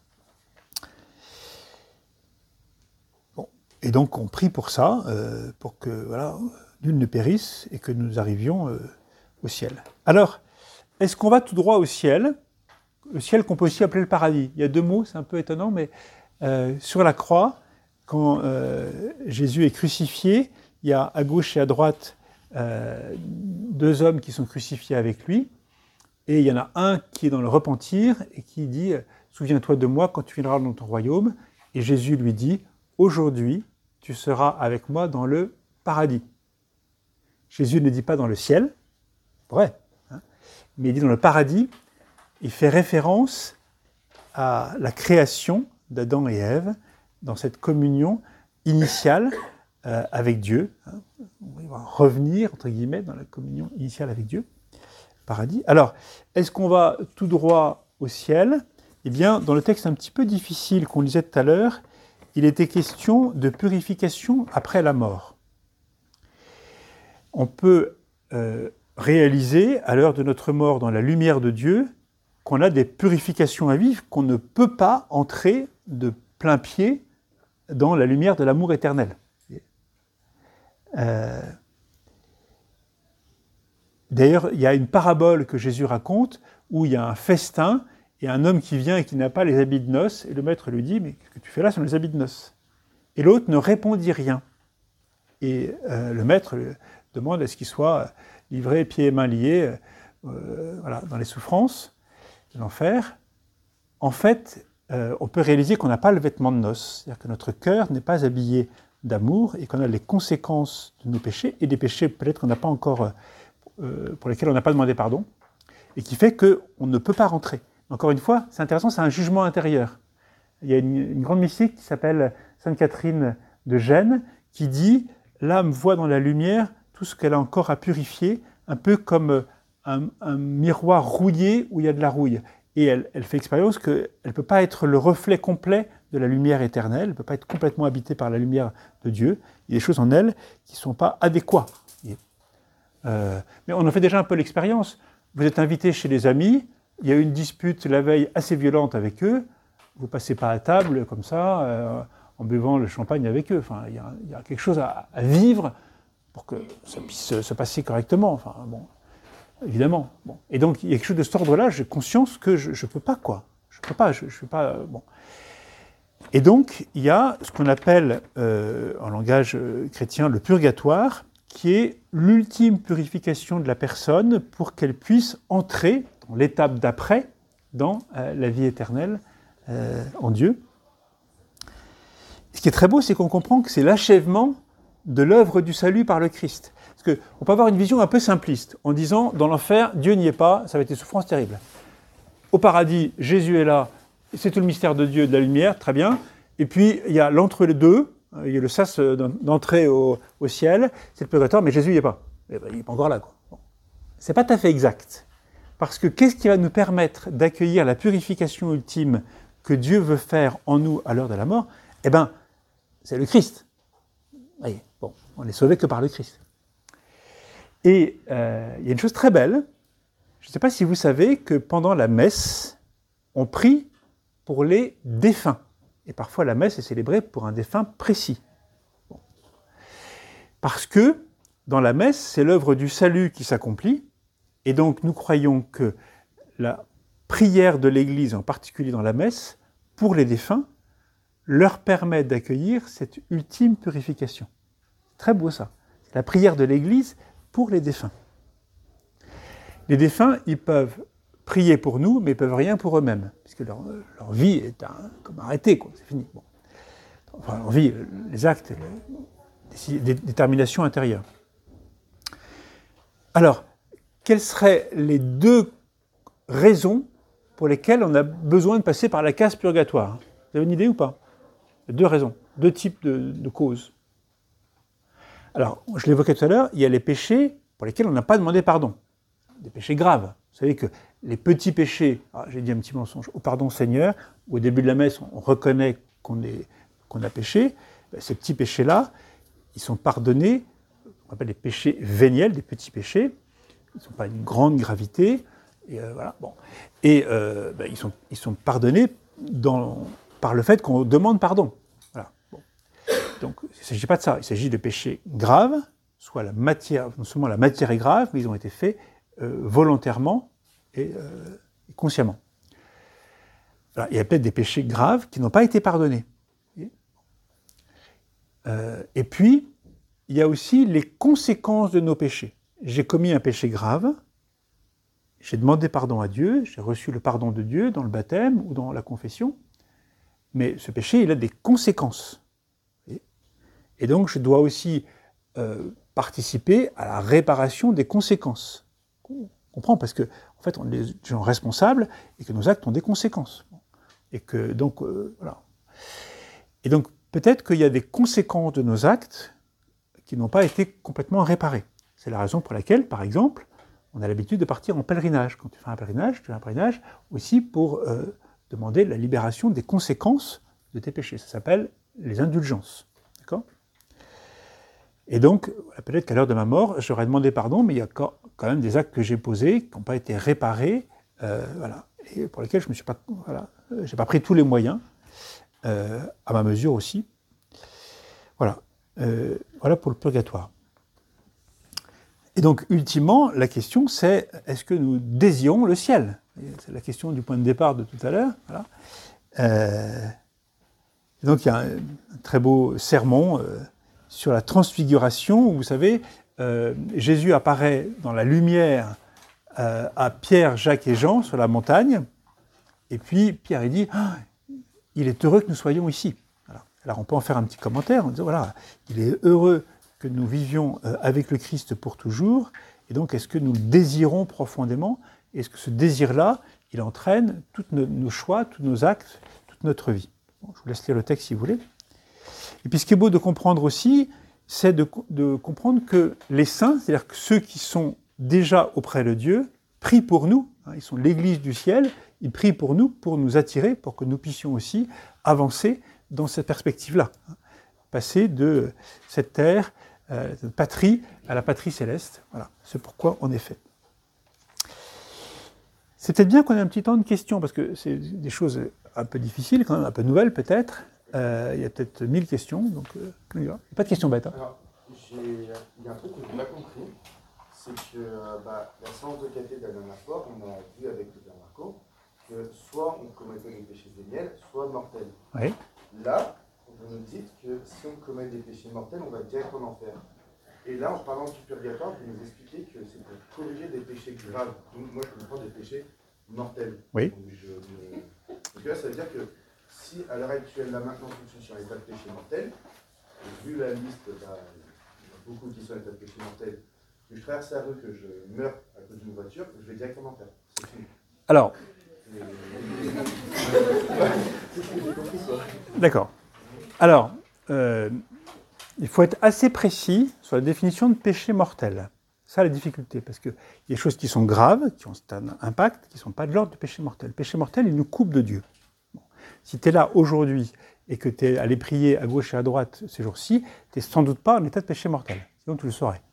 Bon. Et donc on prie pour ça, euh, pour que voilà, nul ne périsse et que nous arrivions euh, au ciel. Alors, est-ce qu'on va tout droit au ciel ? Le ciel qu'on peut aussi appeler le paradis. Il y a deux mots, c'est un peu étonnant, mais euh, sur la croix, quand euh, Jésus est crucifié, il y a à gauche et à droite euh, deux hommes qui sont crucifiés avec lui, et il y en a un qui est dans le repentir et qui dit « Souviens-toi de moi quand tu viendras dans ton royaume », et Jésus lui dit « Aujourd'hui, tu seras avec moi dans le paradis ». Jésus ne dit pas dans le ciel, vrai, hein, mais il dit dans le paradis. Il fait référence à la création d'Adam et Ève dans cette communion initiale euh, avec Dieu. Hein. On va revenir, entre guillemets, dans la communion initiale avec Dieu, paradis. Alors, est-ce qu'on va tout droit au ciel ? Eh bien, dans le texte un petit peu difficile qu'on lisait tout à l'heure, il était question de purification après la mort. On peut euh, réaliser, à l'heure de notre mort, dans la lumière de Dieu, qu'on a des purifications à vivre, qu'on ne peut pas entrer de plein pied dans la lumière de l'amour éternel. Euh... D'ailleurs, il y a une parabole que Jésus raconte où il y a un festin et un homme qui vient et qui n'a pas les habits de noces, et le maître lui dit « Mais qu'est-ce que tu fais là sans les habits de noces ?» Et l'autre ne répondit rien. Et euh, le maître lui demande à ce qu'il soit livré pieds et mains liés euh, voilà, dans les souffrances de l'enfer. En fait, euh, on peut réaliser qu'on n'a pas le vêtement de noces, c'est-à-dire que notre cœur n'est pas habillé d'amour et qu'on a les conséquences de nos péchés, et des péchés peut-être qu'on n'a pas encore, euh, pour lesquels on n'a pas demandé pardon, et qui fait qu'on ne peut pas rentrer. Encore une fois, c'est intéressant, c'est un jugement intérieur. Il y a une, une grande mystique qui s'appelle Sainte Catherine de Gênes, qui dit « L'âme voit dans la lumière tout ce qu'elle a encore à purifier, un peu comme un, un miroir rouillé où il y a de la rouille. » Et elle, elle fait expérience qu'elle ne peut pas être le reflet complet de la lumière éternelle, elle ne peut pas être complètement habitée par la lumière de Dieu. Il y a des choses en elle qui ne sont pas adéquates. Euh, mais on en fait déjà un peu l'expérience. Vous êtes invité chez des amis, il y a eu une dispute la veille assez violente avec eux, vous ne passez pas à table comme ça, euh, en buvant le champagne avec eux. Enfin, il y a, il y a quelque chose à, à vivre pour que ça puisse se passer correctement. Enfin, bon. évidemment. Bon. Et donc, il y a quelque chose de cet ordre-là, j'ai conscience que je ne peux pas, quoi. Je ne peux pas, je ne suis pas... Euh, bon. Et donc, il y a ce qu'on appelle, euh, en langage euh, chrétien, le purgatoire, qui est l'ultime purification de la personne pour qu'elle puisse entrer dans l'étape d'après, dans euh, la vie éternelle euh, en Dieu. Ce qui est très beau, c'est qu'on comprend que c'est l'achèvement de l'œuvre du salut par le Christ. Parce qu'on peut avoir une vision un peu simpliste, en disant, dans l'enfer, Dieu n'y est pas, ça va être des souffrances terribles. Au paradis, Jésus est là, c'est tout le mystère de Dieu, de la lumière, très bien. Et puis, il y a l'entre-les-deux, il y a le sas d'entrée au, au ciel, c'est le purgatoire, mais Jésus n'y est pas. Eh ben, il n'est pas encore là, quoi. Bon. C'est pas tout à fait exact. Parce que qu'est-ce qui va nous permettre d'accueillir la purification ultime que Dieu veut faire en nous à l'heure de la mort? Eh bien, c'est le Christ. Voyez, bon, on n'est sauvé que par le Christ. Et euh, il y a une chose très belle, je ne sais pas si vous savez que pendant la messe, on prie pour les défunts. Et parfois la messe est célébrée pour un défunt précis. Bon. Parce que dans la messe, c'est l'œuvre du salut qui s'accomplit, et donc nous croyons que la prière de l'Église, en particulier dans la messe, pour les défunts, leur permet d'accueillir cette ultime purification. Très beau ça. C'est la prière de l'Église pour les défunts. Les défunts, ils peuvent prier pour nous, mais ils ne peuvent rien pour eux-mêmes, puisque leur, leur vie est un, comme arrêtée, quoi, c'est fini. Bon. Enfin, leur vie, les actes, les, les déterminations intérieures. Alors, quelles seraient les deux raisons pour lesquelles on a besoin de passer par la case purgatoire? Vous avez une idée ou pas? Deux raisons, deux types de, de causes. Alors, je l'évoquais tout à l'heure, il y a les péchés pour lesquels on n'a pas demandé pardon. Des péchés graves. Vous savez que les petits péchés, ah, j'ai dit un petit mensonge, au pardon Seigneur, au début de la messe, on reconnaît qu'on, est, qu'on a péché, ben, ces petits péchés-là, ils sont pardonnés, on appelle les péchés véniels, des petits péchés, ils ne sont pas d'une grande gravité, et euh, voilà, bon. Et euh, ben, ils, sont, ils sont pardonnés dans, par le fait qu'on demande pardon. Voilà, bon. Donc, il ne s'agit pas de ça, il s'agit de péchés graves, soit la matière, non seulement la matière est grave, mais ils ont été faits euh, volontairement et, euh, et consciemment. Alors, il y a peut-être des péchés graves qui n'ont pas été pardonnés. Euh, et puis, il y a aussi les conséquences de nos péchés. J'ai commis un péché grave, j'ai demandé pardon à Dieu, j'ai reçu le pardon de Dieu dans le baptême ou dans la confession, mais ce péché, il a des conséquences. Et donc, je dois aussi euh, participer à la réparation des conséquences. On comprend, parce que, en fait, on est des gens responsables et que nos actes ont des conséquences. Et que, donc, euh, voilà. Et donc, peut-être qu'il y a des conséquences de nos actes qui n'ont pas été complètement réparées. C'est la raison pour laquelle, par exemple, on a l'habitude de partir en pèlerinage. Quand tu fais un pèlerinage, tu fais un pèlerinage aussi pour euh, demander la libération des conséquences de tes péchés. Ça s'appelle les indulgences. D'accord ? Et donc, peut-être qu'à l'heure de ma mort, j'aurais demandé pardon, mais il y a quand même des actes que j'ai posés qui n'ont pas été réparés, euh, voilà, et pour lesquels je me suis pas, voilà, j'ai pas pris tous les moyens, euh, à ma mesure aussi. Voilà, euh, voilà pour le purgatoire. Et donc, ultimement, la question, c'est est-ce que nous désirons le ciel? C'est la question du point de départ de tout à l'heure. Voilà. Euh, et donc, il y a un, un très beau sermon euh, sur la transfiguration, où vous savez, euh, Jésus apparaît dans la lumière euh, à Pierre, Jacques et Jean sur la montagne, et puis Pierre il dit ah, « il est heureux que nous soyons ici ». Alors on peut en faire un petit commentaire en disant voilà, il est heureux que nous vivions euh, avec le Christ pour toujours, et donc est-ce que nous le désirons profondément? Est-ce que ce désir-là, il entraîne tous nos, nos choix, tous nos actes, toute notre vie? Bon, je vous laisse lire le texte si vous voulez. Et puis ce qui est beau de comprendre aussi, c'est de, de comprendre que les saints, c'est-à-dire que ceux qui sont déjà auprès de Dieu, prient pour nous, hein, ils sont l'Église du ciel, ils prient pour nous, pour nous attirer, pour que nous puissions aussi avancer dans cette perspective-là, hein, passer de cette terre, euh, cette patrie, à la patrie céleste. Voilà, c'est pourquoi on est fait. C'est peut-être bien qu'on ait un petit temps de questions, parce que c'est des choses un peu difficiles, quand même, un peu nouvelles peut-être. Euh, il y a peut-être mille questions, donc euh, il n'y a pas de questions bêtes. Hein. Alors, il y a un truc que je n'ai pas compris, c'est que euh, bah, la séance de café de la dernière fois, on a vu avec le père Marco que soit on commettait des péchés véniels, soit mortels. Oui. Là, vous nous dites que si on commet des péchés mortels, on va direct en enfer. Et là, en parlant du purgatoire, vous nous expliquez que c'est pour corriger des péchés graves. Donc moi, je comprends des péchés mortels. Oui. Donc, je, je... Donc là, ça veut dire que si à l'heure actuelle, là maintenant, tout de suite sur l'état de péché mortel, et vu la liste, bah, il y a beaucoup qui sont à l'état de péché mortel, que je traverse la rue, que je meurs à cause d'une voiture, je vais directement en enfer. C'est fini. Alors, Et... d'accord. Alors, euh, il faut être assez précis sur la définition de péché mortel. C'est ça la difficulté, parce qu'il y a des choses qui sont graves, qui ont un impact, qui ne sont pas de l'ordre du péché mortel. Le péché mortel, il nous coupe de Dieu. Bon. Si tu es là aujourd'hui et que tu es allé prier à gauche et à droite ces jours-ci, tu n'es sans doute pas en état de péché mortel. Sinon, tu le saurais.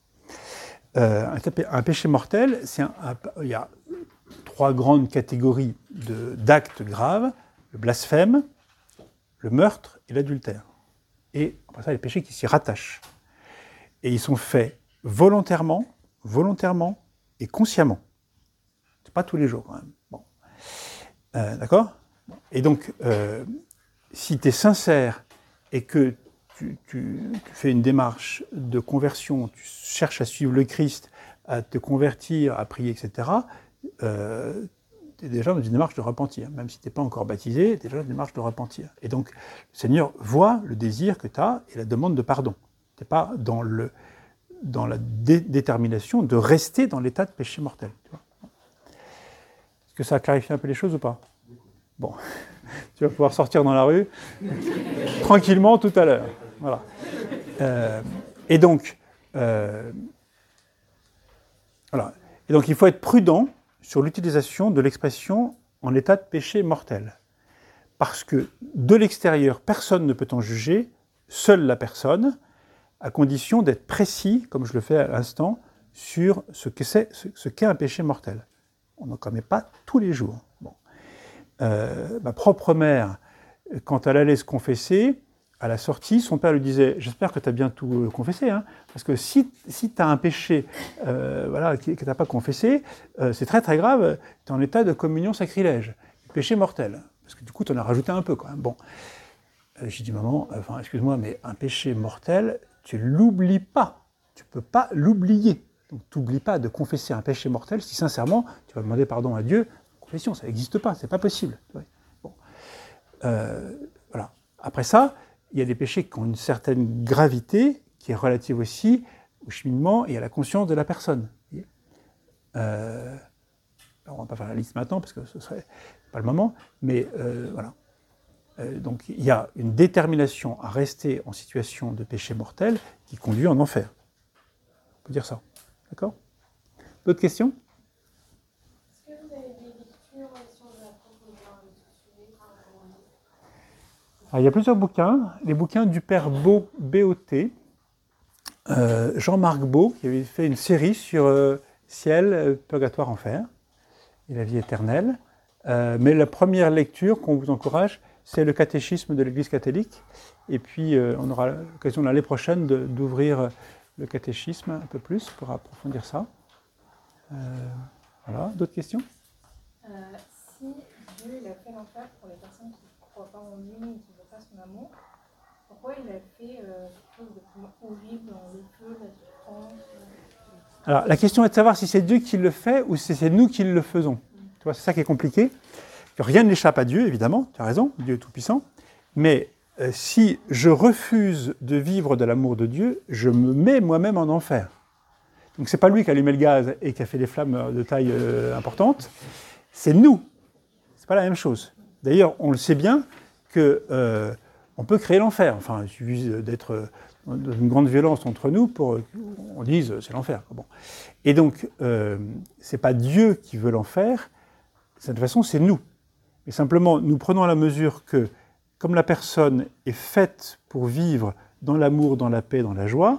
Euh, un, un péché mortel, c'est un, un, il y a trois grandes catégories de, d'actes graves, le blasphème, le meurtre et l'adultère. Et après ça, les péchés qui s'y rattachent. Et ils sont faits volontairement, volontairement et consciemment. C'est pas tous les jours quand même. Bon. Euh, d'accord ? Et donc, euh, si tu es sincère et que tu, tu, tu fais une démarche de conversion, tu cherches à suivre le Christ, à te convertir, à prier, et cetera, euh, tu es déjà dans une démarche de repentir. Même si tu n'es pas encore baptisé, tu es déjà dans une démarche de repentir. Et donc, le Seigneur voit le désir que tu as et la demande de pardon. Tu n'es pas dans, le, dans la dé- détermination de rester dans l'état de péché mortel. Tu vois. Est-ce que ça a clarifié un peu les choses ou pas ? Bon, tu vas pouvoir sortir dans la rue tranquillement tout à l'heure. Voilà. Euh, et donc, euh, voilà. Et donc, il faut être prudent sur l'utilisation de l'expression « en état de péché mortel ». Parce que de l'extérieur, personne ne peut en juger, seule la personne, à condition d'être précis, comme je le fais à l'instant, sur ce, que c'est, ce, ce qu'est un péché mortel. On n'en commet pas tous les jours. Bon. Euh, ma propre mère, quand elle allait se confesser, à la sortie, son père lui disait « J'espère que tu as bien tout confessé, hein, parce que si, si tu as un péché euh, voilà, que tu n'as pas confessé, euh, c'est très très grave, tu es en état de communion sacrilège, péché mortel. » Parce que du coup, tu en as rajouté un peu quand même. Bon. Euh, j'ai dit « Maman, enfin, excuse-moi, mais un péché mortel, tu ne l'oublies pas. Tu ne peux pas l'oublier. Donc, tu n'oublies pas de confesser un péché mortel si sincèrement, tu vas demander pardon à Dieu. Confession, ça n'existe pas, c'est pas possible. » Bon. Euh, voilà. Après ça, il y a des péchés qui ont une certaine gravité, qui est relative aussi au cheminement et à la conscience de la personne. Euh, alors on ne va pas faire la liste maintenant, parce que ce ne serait pas le moment, mais euh, voilà. Euh, donc il y a une détermination à rester en situation de péché mortel qui conduit en enfer. On peut dire ça. D'accord ? D'autres questions ? Est-ce que vous avez des lectures sur la profondeur de ce sujet ? Alors, il y a plusieurs bouquins. Les bouquins du père Beau, B O T, euh, Jean-Marc Beau, qui avait fait une série sur euh, ciel, euh, purgatoire, enfer, et la vie éternelle. Euh, mais la première lecture qu'on vous encourage, c'est le catéchisme de l'Église catholique. Et puis, euh, on aura l'occasion l'année prochaine de, d'ouvrir le catéchisme un peu plus pour approfondir ça. Euh, voilà, d'autres questions ? euh, Si Dieu il a fait l'enfer pour les personnes qui ne croient pas en lui et qui ne veulent pas son amour, pourquoi il a fait euh, quelque chose de vraiment horrible dans le feu, la souffrance euh... Alors, la question est de savoir si c'est Dieu qui le fait ou si c'est nous qui le faisons. Tu vois, c'est ça qui est compliqué. Rien n'échappe à Dieu, évidemment, tu as raison, Dieu est tout-puissant. Mais euh, si je refuse de vivre de l'amour de Dieu, je me mets moi-même en enfer. Donc c'est pas lui qui a allumé le gaz et qui a fait des flammes de taille euh, importante, c'est nous. C'est pas la même chose. D'ailleurs, on le sait bien que euh, on peut créer l'enfer. Enfin, il suffit d'être dans une grande violence entre nous pour qu'on dise c'est l'enfer. Bon. Et donc, euh, c'est pas Dieu qui veut l'enfer. De cette façon, c'est nous. Mais simplement, nous prenons la mesure que, comme la personne est faite pour vivre dans l'amour, dans la paix, dans la joie,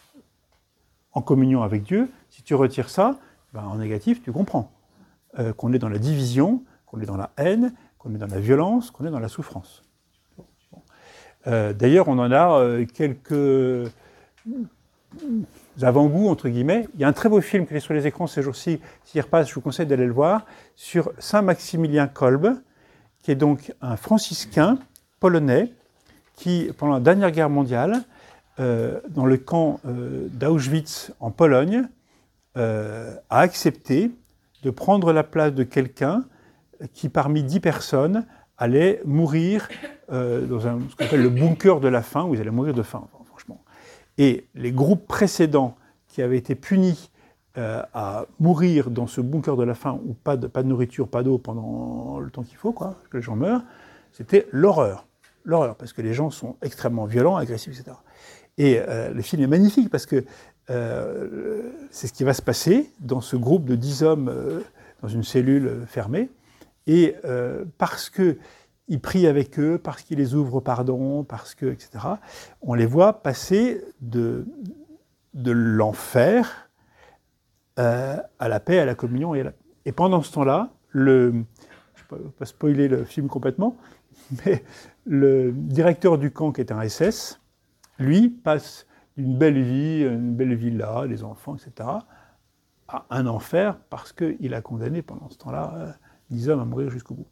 en communion avec Dieu, si tu retires ça, ben en négatif, tu comprends euh, qu'on est dans la division, qu'on est dans la haine, qu'on est dans la violence, qu'on est dans la souffrance. Bon. Euh, d'ailleurs, on en a euh, quelques avant-goûts, entre guillemets. Il y a un très beau film qui est sur les écrans ces jours-ci, s'il repasse, je vous conseille d'aller le voir, sur Saint Maximilien Kolbe, qui est donc un franciscain polonais qui, pendant la dernière guerre mondiale, euh, dans le camp euh, d'Auschwitz en Pologne, euh, a accepté de prendre la place de quelqu'un qui, parmi dix personnes, allait mourir euh, dans un, ce qu'on appelle le bunker de la faim, où ils allaient mourir de faim, enfin, franchement. Et les groupes précédents qui avaient été punis euh, à mourir dans ce bunker de la faim, où pas de, pas de nourriture, pas d'eau pendant le temps qu'il faut, quoi, que les gens meurent, c'était l'horreur. L'horreur, parce que les gens sont extrêmement violents, agressifs, et cetera. Et euh, le film est magnifique, parce que euh, c'est ce qui va se passer dans ce groupe de dix hommes euh, dans une cellule fermée. Et euh, parce qu'il prie avec eux, parce qu'il les ouvre au pardon, parce que, et cetera, on les voit passer de, de l'enfer euh, à la paix, à la communion. Et, à la... et pendant ce temps-là, le, je ne vais pas spoiler le film complètement, mais le directeur du camp, qui est un S S, lui, passe d'une belle vie, une belle villa, les enfants, et cetera, à un enfer parce qu'il a condamné pendant ce temps-là euh, dix hommes à mourir jusqu'au bout.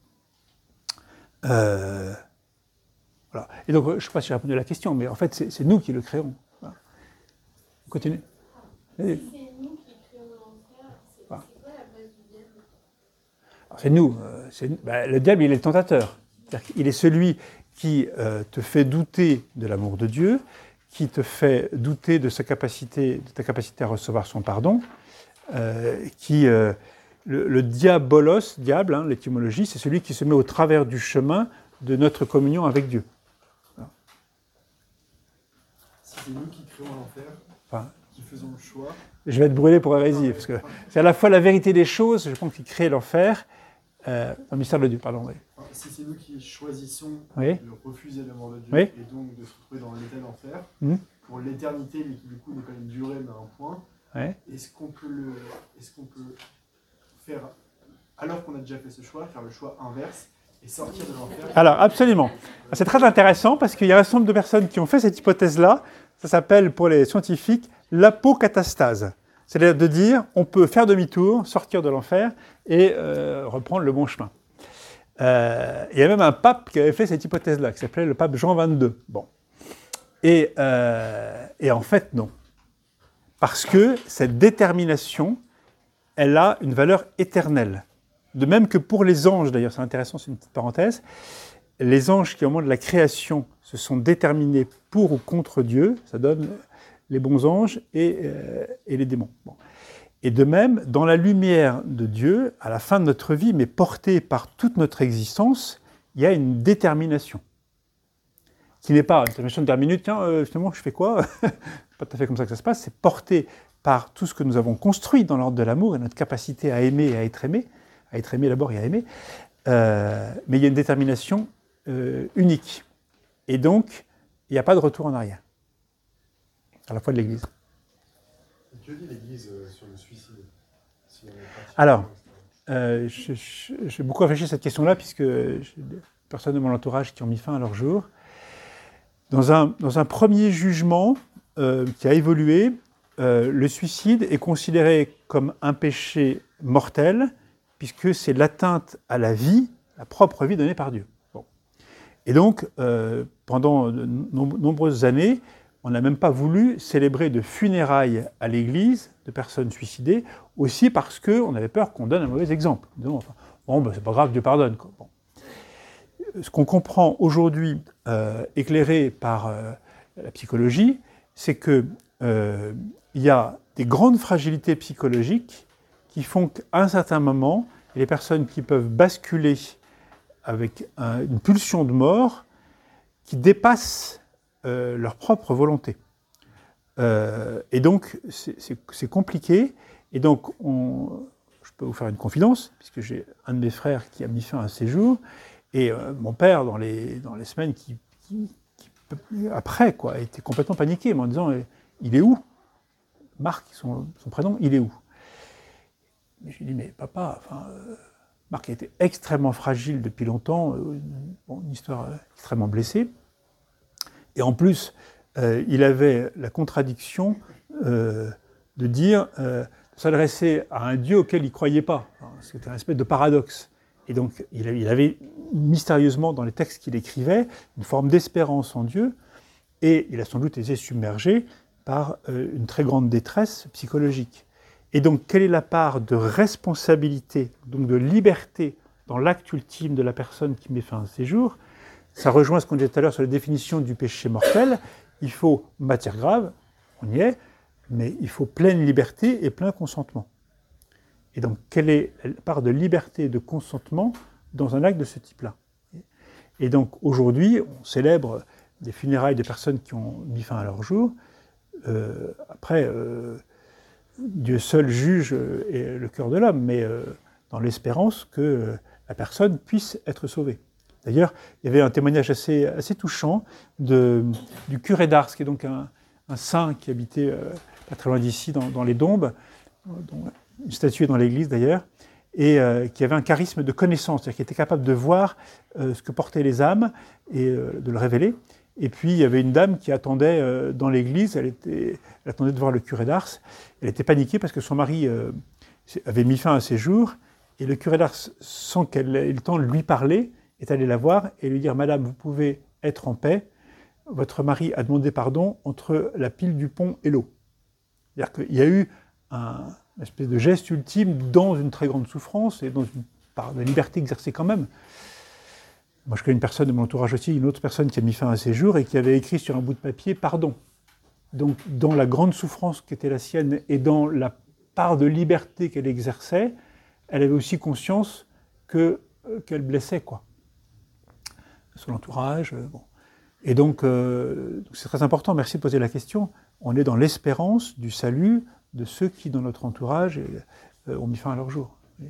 Euh, voilà. Et donc, je ne sais pas si j'ai répondu à la question, mais en fait, c'est, c'est nous qui le créons. Voilà. On continue. C'est nous qui créons l'enfer. C'est, voilà. C'est quoi la base du diable? Alors, c'est nous. Euh, c'est, ben, le diable, il est le tentateur. C'est-à-dire qu'il est celui qui euh, te fait douter de l'amour de Dieu, qui te fait douter de sa capacité, de ta capacité à recevoir son pardon, euh, qui... Euh, Le, le diabolos, diable, hein, l'étymologie, c'est celui qui se met au travers du chemin de notre communion avec Dieu. Voilà. Si c'est nous qui créons l'enfer, enfin, qui faisons le choix... Je vais être brûlé pour hérésie, parce que c'est à la fois la vérité des choses, je pense, qui crée l'enfer, euh, dans le mystère de Dieu, pardon. Oui. Enfin, si c'est nous qui choisissons oui. de refuser l'amour de Dieu, oui. et donc de se retrouver dans l'état d'enfer, mmh. pour l'éternité, mais qui du coup n'est pas une durée, mais un point, oui. est-ce qu'on peut le... Est-ce qu'on peut faire, alors qu'on a déjà fait ce choix, faire le choix inverse et sortir de l'enfer? Alors, absolument. C'est très intéressant parce qu'il y a un certain nombre de personnes qui ont fait cette hypothèse-là. Ça s'appelle, pour les scientifiques, l'apocatastase. C'est-à-dire de dire, on peut faire demi-tour, sortir de l'enfer et euh, reprendre le bon chemin. Euh, il y a même un pape qui avait fait cette hypothèse-là, qui s'appelait le pape Jean vingt-deux. Bon. Et, euh, et en fait, non. Parce que cette détermination, elle a une valeur éternelle. De même que pour les anges, d'ailleurs, c'est intéressant, c'est une petite parenthèse, les anges qui, au moment de la création, se sont déterminés pour ou contre Dieu, ça donne les bons anges et, euh, et les démons. Bon. Et de même, dans la lumière de Dieu, à la fin de notre vie, mais portée par toute notre existence, il y a une détermination. Qui n'est pas une détermination de dernière minute, tiens, euh, finalement, je fais quoi? C'est pas tout à fait comme ça que ça se passe, c'est porté par tout ce que nous avons construit dans l'ordre de l'amour et notre capacité à aimer et à être aimé, à être aimé d'abord et à aimer, euh, mais il y a une détermination euh, unique. Et donc, il n'y a pas de retour en arrière, à la fois de l'Église. Que dit l'Église euh, sur le suicide? Si Alors, euh, je, je, j'ai beaucoup réfléchi à cette question-là, puisque j'ai des personnes de mon entourage qui ont mis fin à leur jour. Dans un, dans un premier jugement euh, qui a évolué, Euh, le suicide est considéré comme un péché mortel, puisque c'est l'atteinte à la vie, la propre vie donnée par Dieu. Bon. Et donc, euh, pendant de nom- nombreuses années, on n'a même pas voulu célébrer de funérailles à l'église de personnes suicidées, aussi parce qu'on avait peur qu'on donne un mauvais exemple. Disons, enfin, bon, ben, c'est pas grave, Dieu pardonne, quoi. Bon. Ce qu'on comprend aujourd'hui, euh, éclairé par euh, la psychologie, c'est que euh, il y a des grandes fragilités psychologiques qui font qu'à un certain moment, il y a des personnes qui peuvent basculer avec un, une pulsion de mort qui dépasse euh, leur propre volonté. Euh, et donc, c'est, c'est, c'est compliqué. Et donc, on, je peux vous faire une confidence, puisque j'ai un de mes frères qui a mis fin à ses jours, et euh, mon père, dans les, dans les semaines qui, qui, qui, après, quoi, a été complètement paniqué, en disant « Il est où ? Marc, son, son prénom, il est où ?» Mais je lui ai dit « Mais papa, enfin, euh, Marc a été extrêmement fragile depuis longtemps, euh, bon, une histoire euh, extrêmement blessée. Et en plus, euh, il avait la contradiction euh, de dire, euh, de s'adresser à un Dieu auquel il ne croyait pas. C'était un espèce de paradoxe. Et donc, il avait mystérieusement, dans les textes qu'il écrivait, une forme d'espérance en Dieu, et il a sans doute été submergé par euh, une très grande détresse psychologique. Et donc, quelle est la part de responsabilité, donc de liberté, dans l'acte ultime de la personne qui met fin à ses jours? Ça rejoint ce qu'on disait tout à l'heure sur la définition du péché mortel. Il faut matière grave, on y est, mais il faut pleine liberté et plein consentement. Et donc, quelle est la part de liberté et de consentement dans un acte de ce type-là? Et donc, aujourd'hui, on célèbre des funérailles de personnes qui ont mis fin à leur jour. Euh, après, euh, Dieu seul juge euh, le cœur de l'homme, mais euh, dans l'espérance que euh, la personne puisse être sauvée. D'ailleurs, il y avait un témoignage assez, assez touchant de, du curé d'Ars, qui est donc un, un saint qui habitait euh, pas très loin d'ici, dans, dans les Dombes, dont une statue est dans l'église d'ailleurs, et euh, qui avait un charisme de connaissance, c'est-à-dire qui était capable de voir euh, ce que portaient les âmes et euh, de le révéler. Et puis, il y avait une dame qui attendait euh, dans l'église, elle, était, elle attendait de voir le curé d'Ars. Elle était paniquée parce que son mari euh, avait mis fin à ses jours, et le curé d'Ars, sans qu'elle ait le temps de lui parler, est allé la voir et lui dire « Madame, vous pouvez être en paix, votre mari a demandé pardon entre la pile du pont et l'eau. » C'est-à-dire qu'il y a eu un, une espèce de geste ultime dans une très grande souffrance et dans une part de liberté exercée quand même. Moi, je connais une personne de mon entourage aussi, une autre personne qui a mis fin à ses jours et qui avait écrit sur un bout de papier « Pardon ». Donc, dans la grande souffrance qui était la sienne et dans la part de liberté qu'elle exerçait, elle avait aussi conscience que, euh, qu'elle blessait, quoi. Son entourage. Euh, bon. Et donc, euh, c'est très important, merci de poser la question. On est dans l'espérance du salut de ceux qui, dans notre entourage, euh, ont mis fin à leur jour. J'ai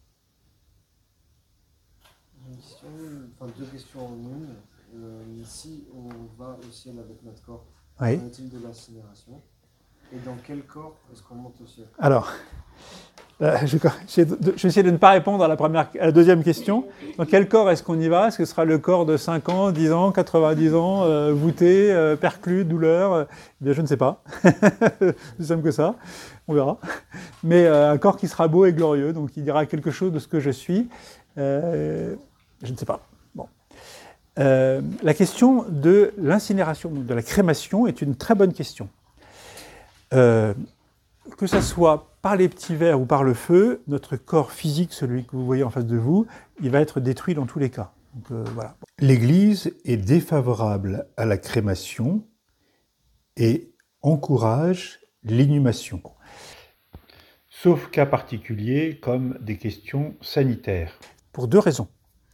une question, enfin deux questions en une. Euh, si on va au ciel avec notre corps, oui. qu'en est-il de l'incinération? Et dans quel corps est-ce qu'on monte au ciel? Alors, euh, je, je, je vais essayer de ne pas répondre à la, première, à la deuxième question. Dans quel corps est-ce qu'on y va? Est-ce que ce sera le corps de cinq ans, dix ans, quatre-vingt-dix ans, euh, voûté, euh, perclus, douleur euh, Eh bien, je ne sais pas. C'est simple que ça. On verra. Mais euh, un corps qui sera beau et glorieux, donc il dira quelque chose de ce que je suis. Euh, je ne sais pas. Bon. Euh, la question de l'incinération, de la crémation, est une très bonne question. Euh, que ce soit par les petits vers ou par le feu, notre corps physique, celui que vous voyez en face de vous, il va être détruit dans tous les cas. Donc, euh, voilà. L'Église est défavorable à la crémation et encourage l'inhumation, sauf cas particuliers comme des questions sanitaires. Pour deux raisons.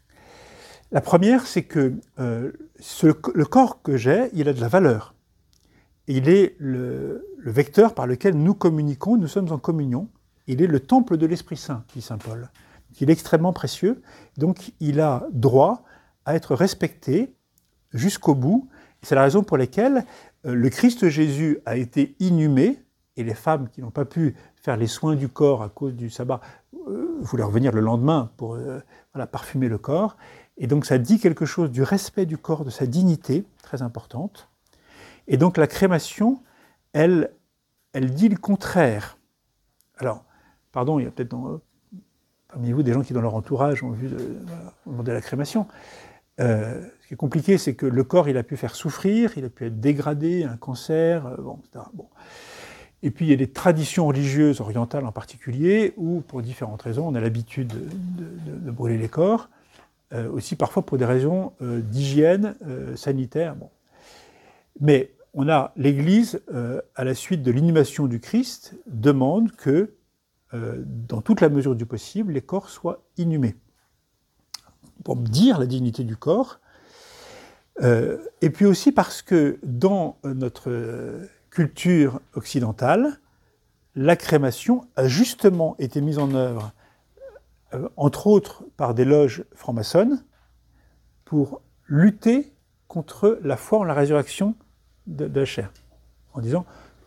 La première, c'est que euh, ce, le corps que j'ai, il a de la valeur. Il est le, le vecteur par lequel nous communiquons, nous sommes en communion. Il est le temple de l'Esprit Saint, dit saint Paul. Il est extrêmement précieux, donc il a droit à être respecté jusqu'au bout. C'est la raison pour laquelle euh, le Christ Jésus a été inhumé, et les femmes qui n'ont pas pu faire les soins du corps à cause du sabbat euh, voulaient revenir le lendemain pour euh, voilà, parfumer le corps. Et donc ça dit quelque chose du respect du corps, de sa dignité, très importante. Et donc la crémation, elle, elle dit le contraire. Alors, pardon, il y a peut-être dans, parmi vous des gens qui dans leur entourage ont vu de, voilà, ont demandé la crémation. Euh, ce qui est compliqué, c'est que le corps, il a pu faire souffrir, il a pu être dégradé, un cancer, euh, bon, et cetera. Bon. Et puis il y a des traditions religieuses orientales en particulier, où pour différentes raisons, on a l'habitude de, de, de brûler les corps, euh, aussi parfois pour des raisons euh, d'hygiène euh, sanitaire. Bon. Mais on a l'Église, euh, à la suite de l'inhumation du Christ, demande que, euh, dans toute la mesure du possible, les corps soient inhumés. Pour dire la dignité du corps, euh, et puis aussi parce que dans notre culture occidentale, la crémation a justement été mise en œuvre, euh, entre autres par des loges franc-maçonnes, pour lutter contre la foi en la résurrection de, de la chair, en disant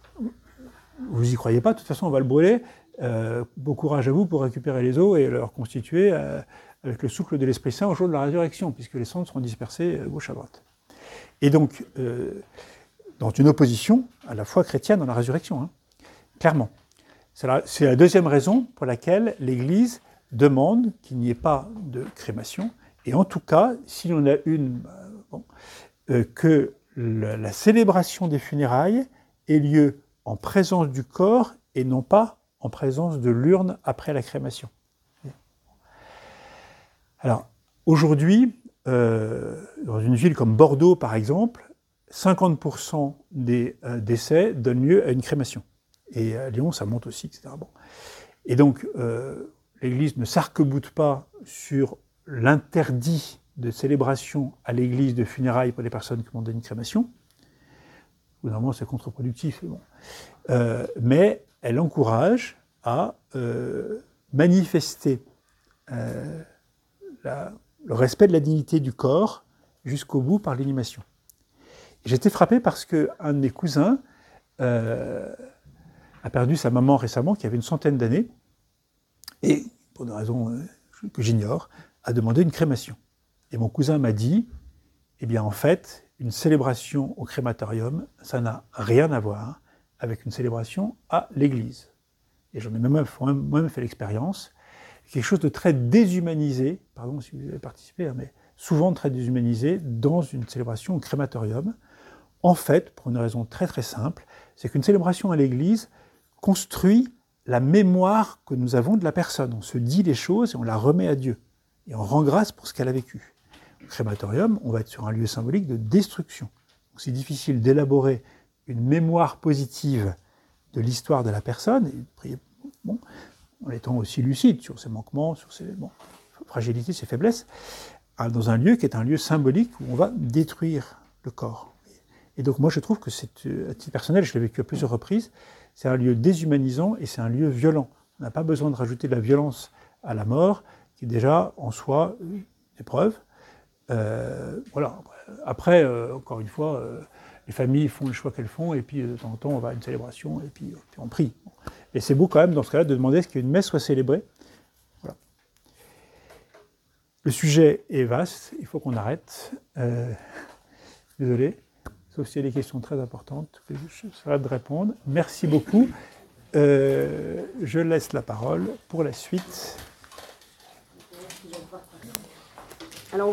« vous n'y croyez pas, de toute façon on va le brûler, euh, bon courage à vous pour récupérer les os et le reconstituer euh, avec le souffle de l'Esprit Saint au jour de la résurrection, puisque les cendres seront dispersées gauche à droite. » Et donc, euh, dans une opposition à la foi chrétienne dans la résurrection, hein, clairement. C'est la, c'est la deuxième raison pour laquelle l'Église demande qu'il n'y ait pas de crémation, et en tout cas, s'il y en a une, bon, euh, que le, la célébration des funérailles ait lieu en présence du corps et non pas en présence de l'urne après la crémation. Alors, aujourd'hui, euh, dans une ville comme Bordeaux, par exemple, cinquante pour cent des euh, décès donnent lieu à une crémation. Et à Lyon, ça monte aussi, et cetera. Bon. Et donc, euh, l'Église ne s'arc-boute pas sur l'interdit de célébration à l'église de funérailles pour les personnes qui ont demandé une crémation. Normalement, c'est contre-productif. Bon. Euh, mais elle encourage à euh, manifester euh, la, le respect de la dignité du corps jusqu'au bout par l'inhumation. J'étais frappé parce qu'un de mes cousins euh, a perdu sa maman récemment, qui avait une centaine d'années, et, pour des raisons euh, que j'ignore, a demandé une crémation. Et mon cousin m'a dit, eh bien en fait, une célébration au crématorium, ça n'a rien à voir avec une célébration à l'église. Et j'en ai même moi-même fait l'expérience. Quelque chose de très déshumanisé, pardon si vous avez participé, hein, mais souvent très déshumanisé dans une célébration au crématorium. En fait, pour une raison très très simple, c'est qu'une célébration à l'église construit la mémoire que nous avons de la personne. On se dit les choses et on la remet à Dieu. Et on rend grâce pour ce qu'elle a vécu. Au crématorium, on va être sur un lieu symbolique de destruction. Donc c'est difficile d'élaborer une mémoire positive de l'histoire de la personne, et, bon, en étant aussi lucide sur ses manquements, sur ses bon, fragilités, ses faiblesses, dans un lieu qui est un lieu symbolique où on va détruire le corps. Et donc moi je trouve que c'est, à titre personnel, je l'ai vécu à plusieurs reprises, c'est un lieu déshumanisant et c'est un lieu violent. On n'a pas besoin de rajouter de la violence à la mort, qui est déjà en soi une épreuve. Euh, voilà. Après, euh, encore une fois, euh, les familles font le choix qu'elles font, et puis de temps en temps on va à une célébration, et puis, puis on prie. Et c'est beau quand même dans ce cas-là de demander à ce qu'une messe soit célébrée. Voilà. Le sujet est vaste, il faut qu'on arrête. Euh, désolé, sauf s'il y a des questions très importantes, que je serai de répondre. Merci beaucoup. Euh, je laisse la parole pour la suite.